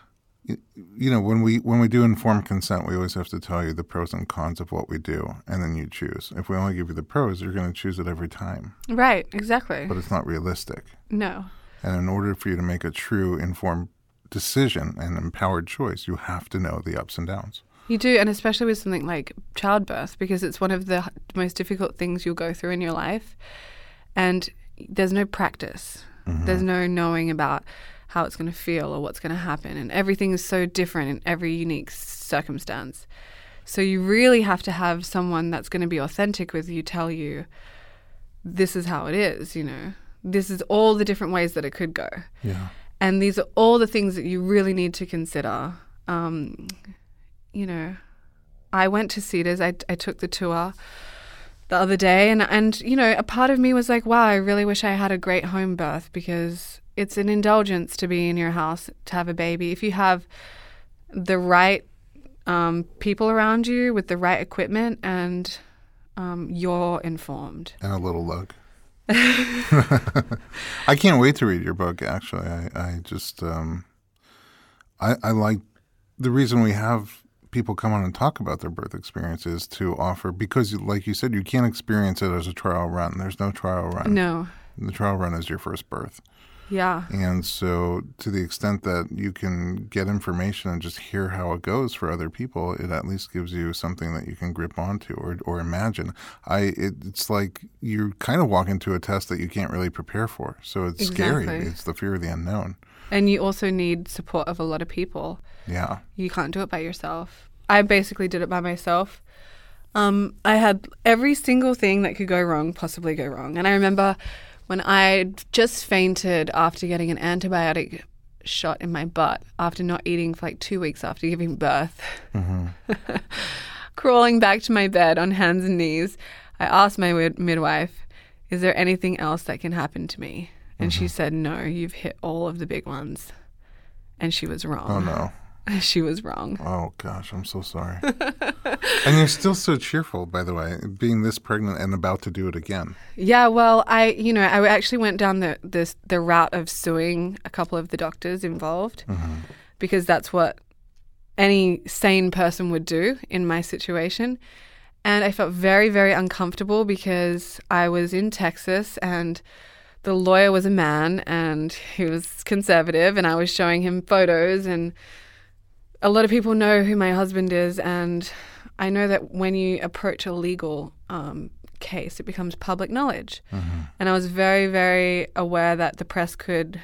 You know, when we when we do informed consent, we always have to tell you the pros and cons of what we do, and then you choose. If we only give you the pros, you're going to choose it every time. Right, exactly. But it's not realistic. No. And in order for you to make a true informed decision and empowered choice, you have to know the ups and downs. You do, and especially with something like childbirth, because it's one of the most difficult things you'll go through in your life. And there's no practice. Mm-hmm. There's no knowing about how it's going to feel or what's going to happen. And everything is so different in every unique circumstance. So you really have to have someone that's going to be authentic with you, tell you, this is how it is, you know. This is all the different ways that it could go. Yeah. And these are all the things that you really need to consider. Um, you know, I went to Cedars. I, I took the tour the other day. And, and, you know, a part of me was like, wow, I really wish I had a great home birth because it's an indulgence to be in your house, to have a baby. If you have the right um, people around you with the right equipment and um, you're informed. And a little luck. I can't wait to read your book, actually. I, I just, um, I, I like the reason we have people come on and talk about their birth experiences to offer, because like you said, you can't experience it as a trial run. There's no trial run. No. The trial run is your first birth. Yeah. And so to the extent that you can get information and just hear how it goes for other people, it at least gives you something that you can grip onto or or imagine. I it, It's like you kind of walk into a test that you can't really prepare for. So it's exactly. scary. It's the fear of the unknown. And you also need support of a lot of people. Yeah. You can't do it by yourself. I basically did it by myself. Um, I had every single thing that could go wrong possibly go wrong. And I remember when I just fainted after getting an antibiotic shot in my butt after not eating for like two weeks after giving birth. Mm-hmm. crawling back to my bed on hands and knees, I asked my mid- midwife, is there anything else that can happen to me? And mm-hmm. she said, no, you've hit all of the big ones. And she was wrong. Oh, no. She was wrong. Oh, gosh, I'm so sorry. And you're still so cheerful, by the way, being this pregnant and about to do it again. Yeah, well, I, you know, I actually went down the this, the route of suing a couple of the doctors involved mm-hmm. because that's what any sane person would do in my situation. And I felt very, very uncomfortable because I was in Texas and the lawyer was a man and he was conservative and I was showing him photos, and a lot of people know who my husband is, and I know that when you approach a legal um, case, it becomes public knowledge. Mm-hmm. And I was very, very aware that the press could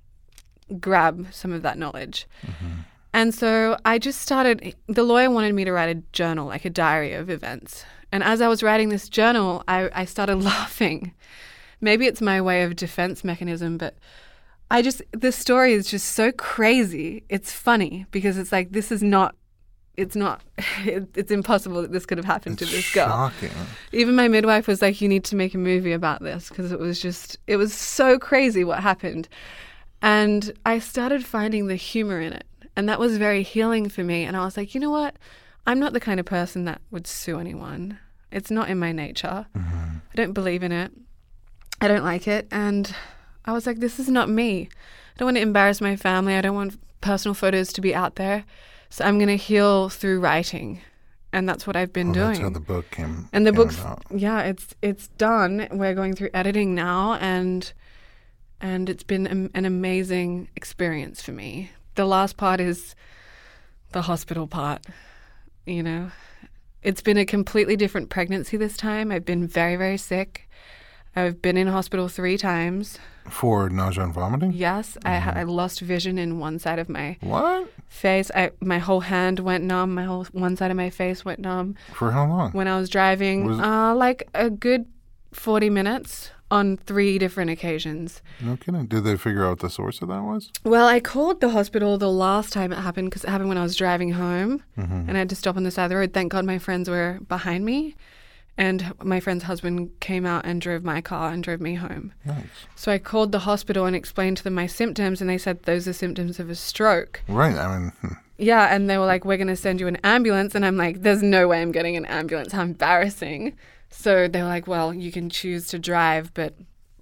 grab some of that knowledge. Mm-hmm. And so I just started, the lawyer wanted me to write a journal, like a diary of events. And as I was writing this journal, I, I started laughing. Maybe it's my way of defense mechanism, but I just, this story is just so crazy. It's funny because it's like, this is not, it's not, it, it's impossible that this could have happened it's to this girl. Shocking. Even my midwife was like, you need to make a movie about this because it was just, it was so crazy what happened. And I started finding the humor in it. And that was very healing for me. And I was like, you know what? I'm not the kind of person that would sue anyone. It's not in my nature. Mm-hmm. I don't believe in it. I don't like it. And I was like, this is not me. I don't want to embarrass my family. I don't want personal photos to be out there. So I'm going to heal through writing. And that's what I've been well, doing. That's how the book came And the came book's, about. yeah, it's it's done. We're going through editing now. And and it's been a, an amazing experience for me. The last part is the hospital part, you know. It's been a completely different pregnancy this time. I've been very, very sick. I've been in hospital three times. For nausea and vomiting? Yes. Mm-hmm. I ha- I lost vision in one side of my what? face. I My whole hand went numb. My whole one side of my face went numb. For how long? When I was driving, was uh, like a good forty minutes on three different occasions. No kidding. Did they figure out what the source of that was? Well, I called the hospital the last time it happened because it happened when I was driving home mm-hmm. and I had to stop on the side of the road. Thank God my friends were behind me. And my friend's husband came out and drove my car and drove me home. Nice. So I called the hospital and explained to them my symptoms, and they said those are symptoms of a stroke. Right. I mean... Hmm. Yeah, and they were like, we're going to send you an ambulance. And I'm like, there's no way I'm getting an ambulance. How embarrassing. So they were like, well, you can choose to drive, but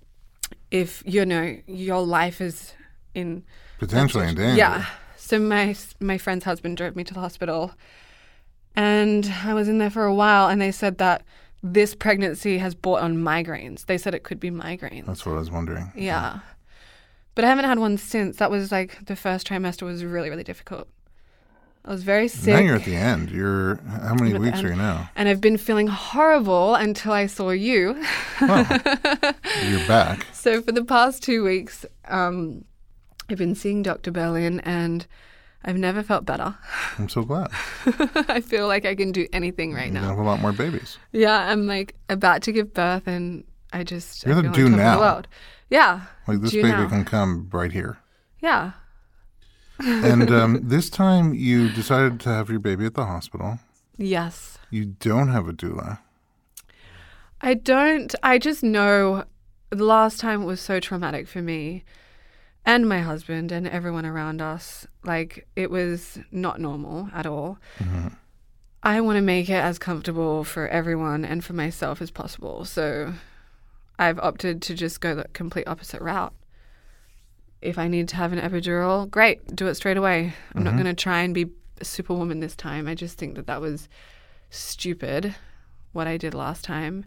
if, you know, your life is in... Potentially in danger. Yeah. So my my friend's husband drove me to the hospital. And I was in there for a while, and they said that this pregnancy has brought on migraines. They said it could be migraines. That's what I was wondering. Yeah. yeah. But I haven't had one since. That was like the first trimester was really, really difficult. I was very sick. Now you're at the end. You're, how many I'm weeks are you now? And I've been feeling horrible until I saw you. Well, you're back. So for the past two weeks, um, I've been seeing Doctor Berlin, and I've never felt better. I'm so glad. I feel like I can do anything right you now. You have a lot more babies. Yeah, I'm like about to give birth, and I just You're I the feel due on top now. of the world. Yeah, like this due baby now. can come right here. Yeah. And um, this time you decided to have your baby at the hospital. Yes. You don't have a doula. I don't. I just know the last time it was so traumatic for me and my husband and everyone around us. Like, it was not normal at all. Mm-hmm. I want to make it as comfortable for everyone and for myself as possible. So I've opted to just go the complete opposite route. If I need to have an epidural, great, do it straight away. I'm mm-hmm. not going to try and be a superwoman this time. I just think that that was stupid, what I did last time.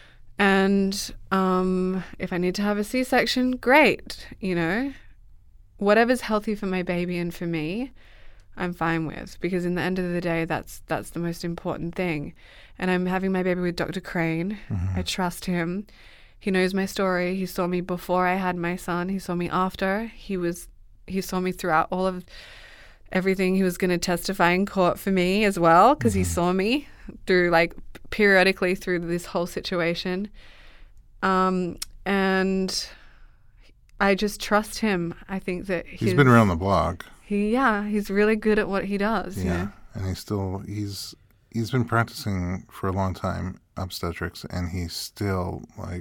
And um, if I need to have a C-section, great, you know. Whatever's healthy for my baby and for me, I'm fine with, because in the end of the day, that's that's the most important thing. And I'm having my baby with Doctor Crane. Mm-hmm. I trust him. He knows my story. He saw me before I had my son. He saw me after. He was he saw me throughout all of everything. He was going to testify in court for me as well, because mm-hmm. he saw me through, like, periodically through this whole situation. Um, and I just trust him. I think that he's been around the block. He, yeah, he's really good at what he does. Yeah, you know? and he's still, he's he's been practicing for a long time obstetrics, and he's still like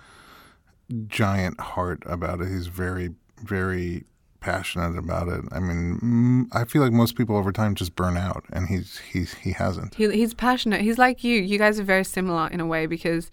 giant heart about it. He's very, very passionate about it. I mean, I feel like most people over time just burn out, and he's he's he hasn't. He, he's passionate. He's like you. You guys are very similar in a way, because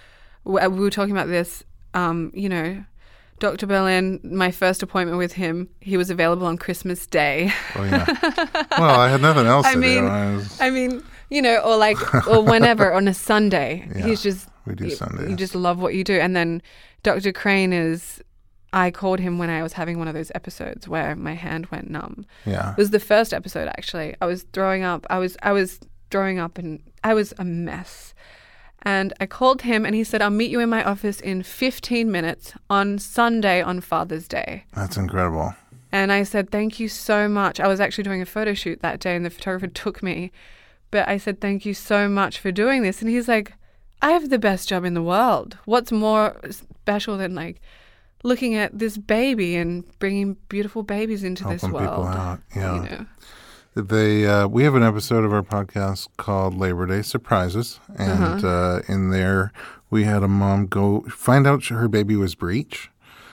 we were talking about this. Um, you know, Doctor Berlin, my first appointment with him, he was available on Christmas Day. Oh yeah. Well, I had nothing else I to mean, do. I, was... I mean, you know, or like, or whenever on a Sunday. Yeah, he's just we do you, Sundays. you just love what you do. And then Doctor Crane is. I called him when I was having one of those episodes where my hand went numb. Yeah. It was the first episode, actually. I was throwing up. I was I was throwing up and I was a mess. And I called him and he said, I'll meet you in my office in fifteen minutes on Sunday on Father's Day. That's incredible. And I said, thank you so much. I was actually doing a photo shoot that day and the photographer took me. But I said, thank you so much for doing this. And he's like, I have the best job in the world. What's more special than like looking at this baby and bringing beautiful babies into Helping this world. people out. Yeah. You know. They uh, we have an episode of our podcast called Labor Day Surprises, and Uh-huh. uh, in there we had a mom go find out her baby was breech,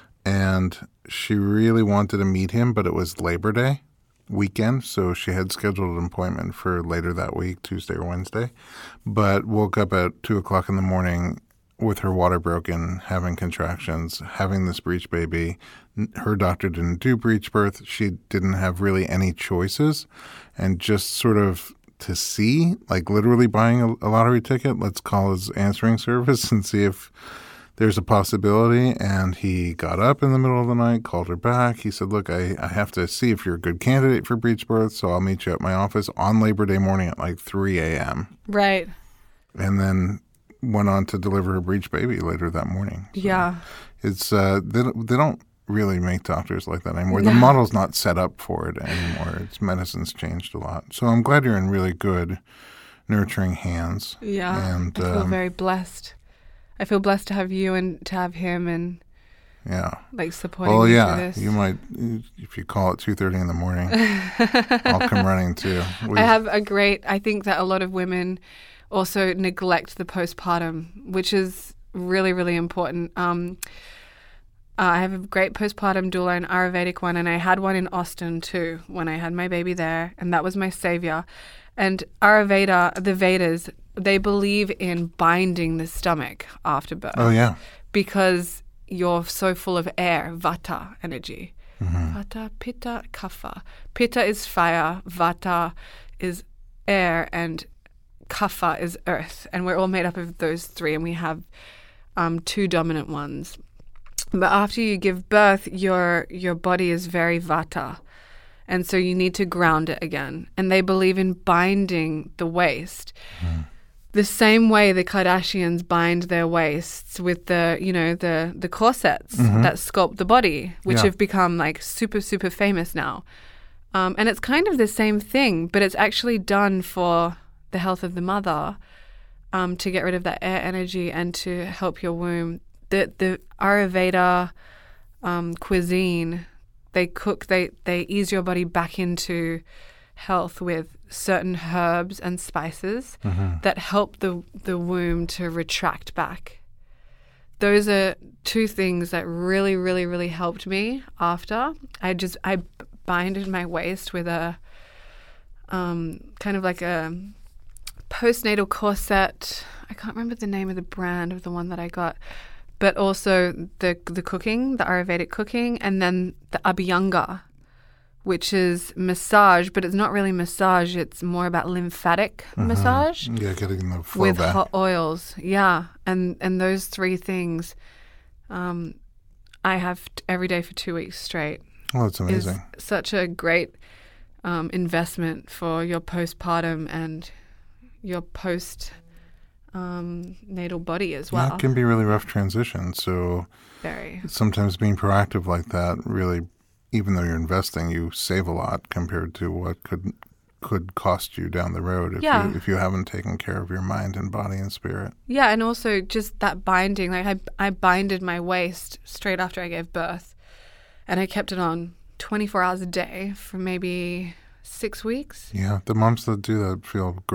and she really wanted to meet him, but it was Labor Day weekend, so she had scheduled an appointment for later that week, Tuesday or Wednesday, but woke up at two o'clock in the morning with her water broken, having contractions, having this breech baby. Her doctor didn't do breech birth. She didn't have really any choices. And just sort of to see, like literally buying a, a lottery ticket, let's call his answering service and see if there's a possibility. And he got up in the middle of the night, called her back. He said, look, I, I have to see if you're a good candidate for breech birth, so I'll meet you at my office on Labor Day morning at like three a.m. Right. And then went on to deliver her breech baby later that morning. So Yeah. It's uh, they don't, they don't really make doctors like that anymore. The model's not set up for it anymore. It's medicine's changed a lot. So I'm glad you're in really good, nurturing hands. Yeah. And I feel um, very blessed. I feel blessed to have you and to have him and yeah. like supporting Well, me yeah. through this. You might if you call at two thirty in the morning. I'll come running too. We, I have a great. I think that a lot of women also neglect the postpartum, which is really, really important. Um, uh, I have a great postpartum doula, an Ayurvedic one, and I had one in Austin too when I had my baby there, and that was my savior. And Ayurveda, the Vedas, they believe in binding the stomach after birth. Oh yeah. Because you're so full of air, vata energy. Mm-hmm. Vata, pitta, kapha. Pitta is fire, vata is air, and kapha is earth, and we're all made up of those three, and we have um, two dominant ones. But after you give birth, your your body is very vata, and so you need to ground it again. And they believe in binding the waist. Mm. The same way the Kardashians bind their waists with the, you know, the, the corsets mm-hmm. that sculpt the body, which yeah. have become like super, super famous now. Um, and it's kind of the same thing, but it's actually done for the health of the mother, um, to get rid of that air energy and to help your womb. The the Ayurveda um, cuisine, they cook, they, they ease your body back into health with certain herbs and spices mm-hmm. that help the the womb to retract back. Those are two things that really, really, really helped me after. I just, I binded my waist with a um, kind of like a postnatal corset. I can't remember the name of the brand of the one that I got, but also the the cooking, the Ayurvedic cooking, and then the Abhyanga, which is massage, but it's not really massage. It's more about lymphatic mm-hmm. massage. Yeah, getting the flow with back. hot oils. Yeah, and and those three things, um, I have t- every day for two weeks straight. Oh, that's amazing. Is such a great um, investment for your postpartum and your post um, natal body as well. Yeah, it can be really rough transition. So very sometimes being proactive like that really. Even though you're investing, you save a lot compared to what could could cost you down the road if yeah. you if you haven't taken care of your mind and body and spirit. Yeah, and also just that binding. Like I, I binded my waist straight after I gave birth, and I kept it on twenty-four hours a day for maybe six weeks. Yeah, the moms that do that feel great.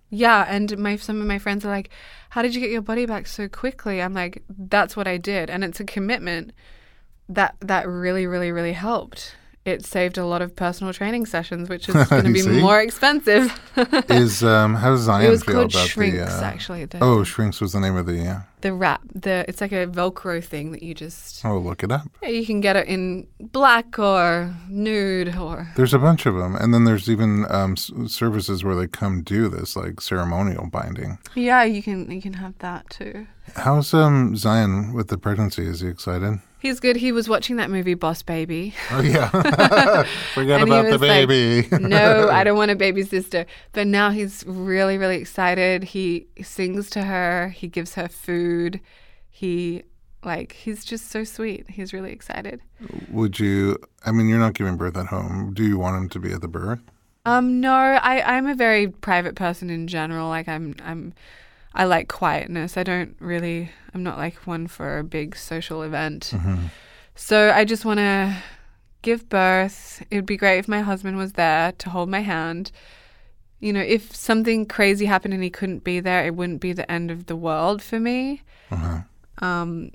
Yeah, and my some of my friends are like, "How did you get your body back so quickly?" I'm like, "That's what I did," and it's a commitment that that really, really, really helped. It saved a lot of personal training sessions, which is going to You be see? more expensive. Is um how does It Zion was feel called about Shrinks, the uh, actually. The, oh, Shrinks was the name of the uh, the wrap, the it's like a Velcro thing that you just oh, look it up. yeah, you can get it in black or nude or There's a bunch of them, and then there's even um, s- services where they come do this, like ceremonial binding. yeah, you can you can have that too. How's um Zion with the pregnancy? Is he excited? He's good. He was watching that movie Boss Baby. Oh yeah, forget And he about the was like, baby. No, I don't want a baby sister. But now he's really, really excited. He sings to her. He gives her food. He, like, he's just so sweet. He's really excited. Would you? I mean, you're not giving birth at home. Do you want him to be at the birth? Um, no, I, I'm a very private person in general. Like, I'm, I'm, I like quietness. I don't really, I'm not like one for a big social event. Mm-hmm. So I just want to give birth. It would be great if my husband was there to hold my hand. You know, if something crazy happened and he couldn't be there, it wouldn't be the end of the world for me. Uh-huh. Um,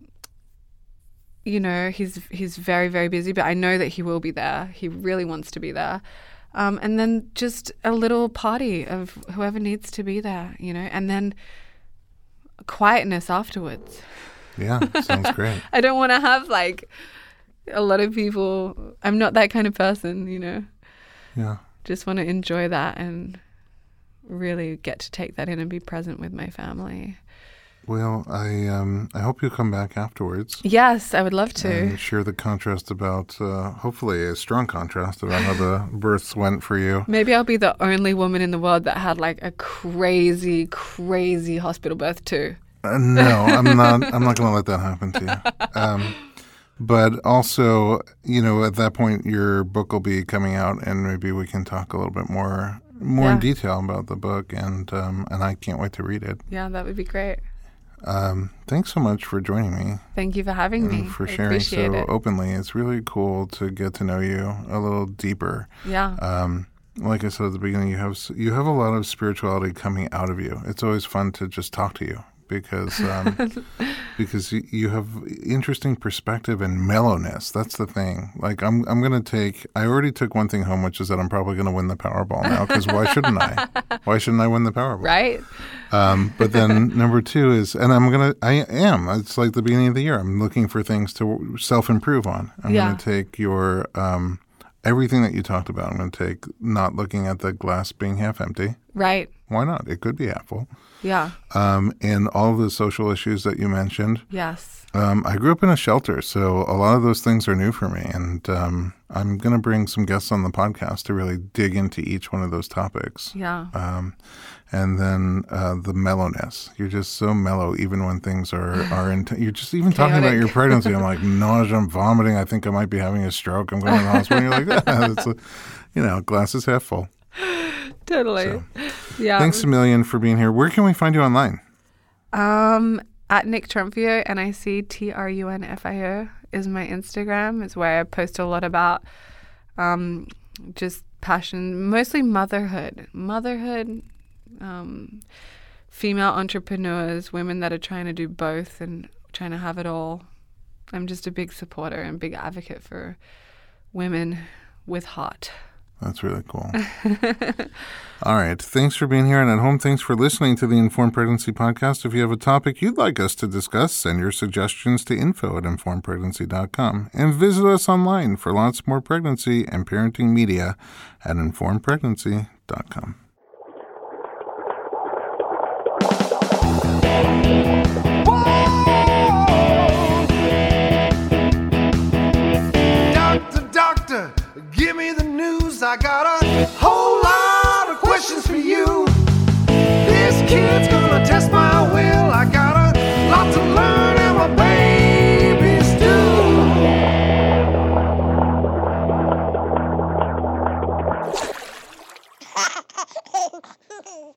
you know, he's he's very, very busy, but I know that he will be there. He really wants to be there. Um, and then just a little party of whoever needs to be there, you know, and then quietness afterwards. Yeah, sounds great. I don't want to have like a lot of people. I'm not that kind of person, you know. Yeah. Just want to enjoy that and really get to take that in and be present with my family. Well, I um I hope you come back afterwards. Yes, I would love to. And share the contrast about, uh, hopefully a strong contrast about how the births went for you. Maybe I'll be the only woman in the world that had like a crazy, crazy hospital birth too. Uh, no, I'm not. I'm not going to let that happen to you. Um, but also, you know, at that point, your book will be coming out, and maybe we can talk a little bit more, more in Yeah. detail about the book. And um, and I can't wait to read it. Yeah, that would be great. Um, thanks so much for joining me Thank you for having me. and for I sharing appreciate so it. openly. It's really cool to get to know you a little deeper. Yeah. Um, like I said at the beginning, you have s- you have a lot of spirituality coming out of you. It's always fun to just talk to you because um, because you, you have interesting perspective and mellowness. That's the thing. Like I'm I'm gonna take. I already took one thing home, which is that I'm probably gonna win the Powerball now. Because why shouldn't I? Why shouldn't I win the Powerball? Right? Um, but then number two is, and I'm gonna, I am. It's like the beginning of the year. I'm looking for things to self improve on. I'm Yeah. gonna take your um, everything that you talked about. I'm gonna take not looking at the glass being half empty. Right. Why not? It could be half full. Yeah. Um, and all of the social issues that you mentioned. Yes. Um, I grew up in a shelter, so a lot of those things are new for me. And um, I'm going to bring some guests on the podcast to really dig into each one of those topics. Yeah. Um, and then uh, the mellowness. You're just so mellow, even when things are are int- You're just even talking about Chaotic. your pregnancy. I'm like nausea, I'm vomiting. I think I might be having a stroke. I'm going to the hospital. And you're like, ah, it's a, you know, glass is half full. Totally. So, Yeah. Thanks a million for being here. Where can we find you online? Um, at Nick Trumfio, N I C T R U N F I O is my Instagram. It's where I post a lot about um, just passion, mostly motherhood. Motherhood, um, female entrepreneurs, women that are trying to do both and trying to have it all. I'm just a big supporter and big advocate for women with heart. That's really cool. All right. Thanks for being here. And at home, thanks for listening to the Informed Pregnancy Podcast. If you have a topic you'd like us to discuss, send your suggestions to info at informed pregnancy dot com. And visit us online for lots more pregnancy and parenting media at informed pregnancy dot com. Doctor, doctor, give me the news. I got a whole lot of questions for you. This kid's gonna test my will. I got a lot to learn, and my baby's due.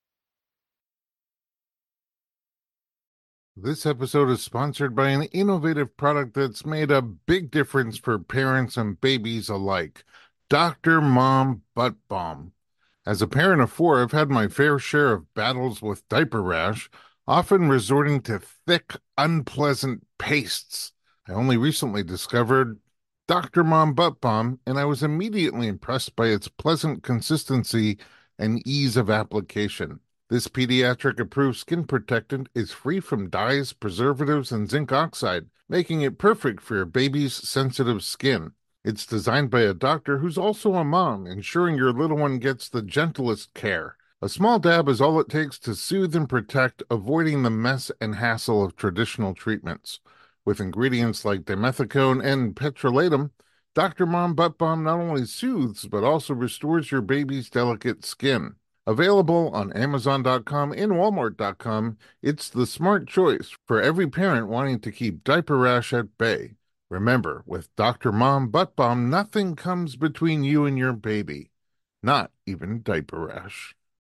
This episode is sponsored by an innovative product that's made a big difference for parents and babies alike. Doctor Mom Butt Balm. As a parent of four, I've had my fair share of battles with diaper rash, often resorting to thick, unpleasant pastes. I only recently discovered Doctor Mom Butt Balm, and I was immediately impressed by its pleasant consistency and ease of application. This pediatric-approved skin protectant is free from dyes, preservatives, and zinc oxide, making it perfect for your baby's sensitive skin. It's designed by a doctor who's also a mom, ensuring your little one gets the gentlest care. A small dab is all it takes to soothe and protect, avoiding the mess and hassle of traditional treatments. With ingredients like dimethicone and petrolatum, Doctor Mom Butt Balm not only soothes, but also restores your baby's delicate skin. Available on Amazon dot com and Walmart dot com, it's the smart choice for every parent wanting to keep diaper rash at bay. Remember, with Doctor Mom Butt Balm, nothing comes between you and your baby, not even diaper rash.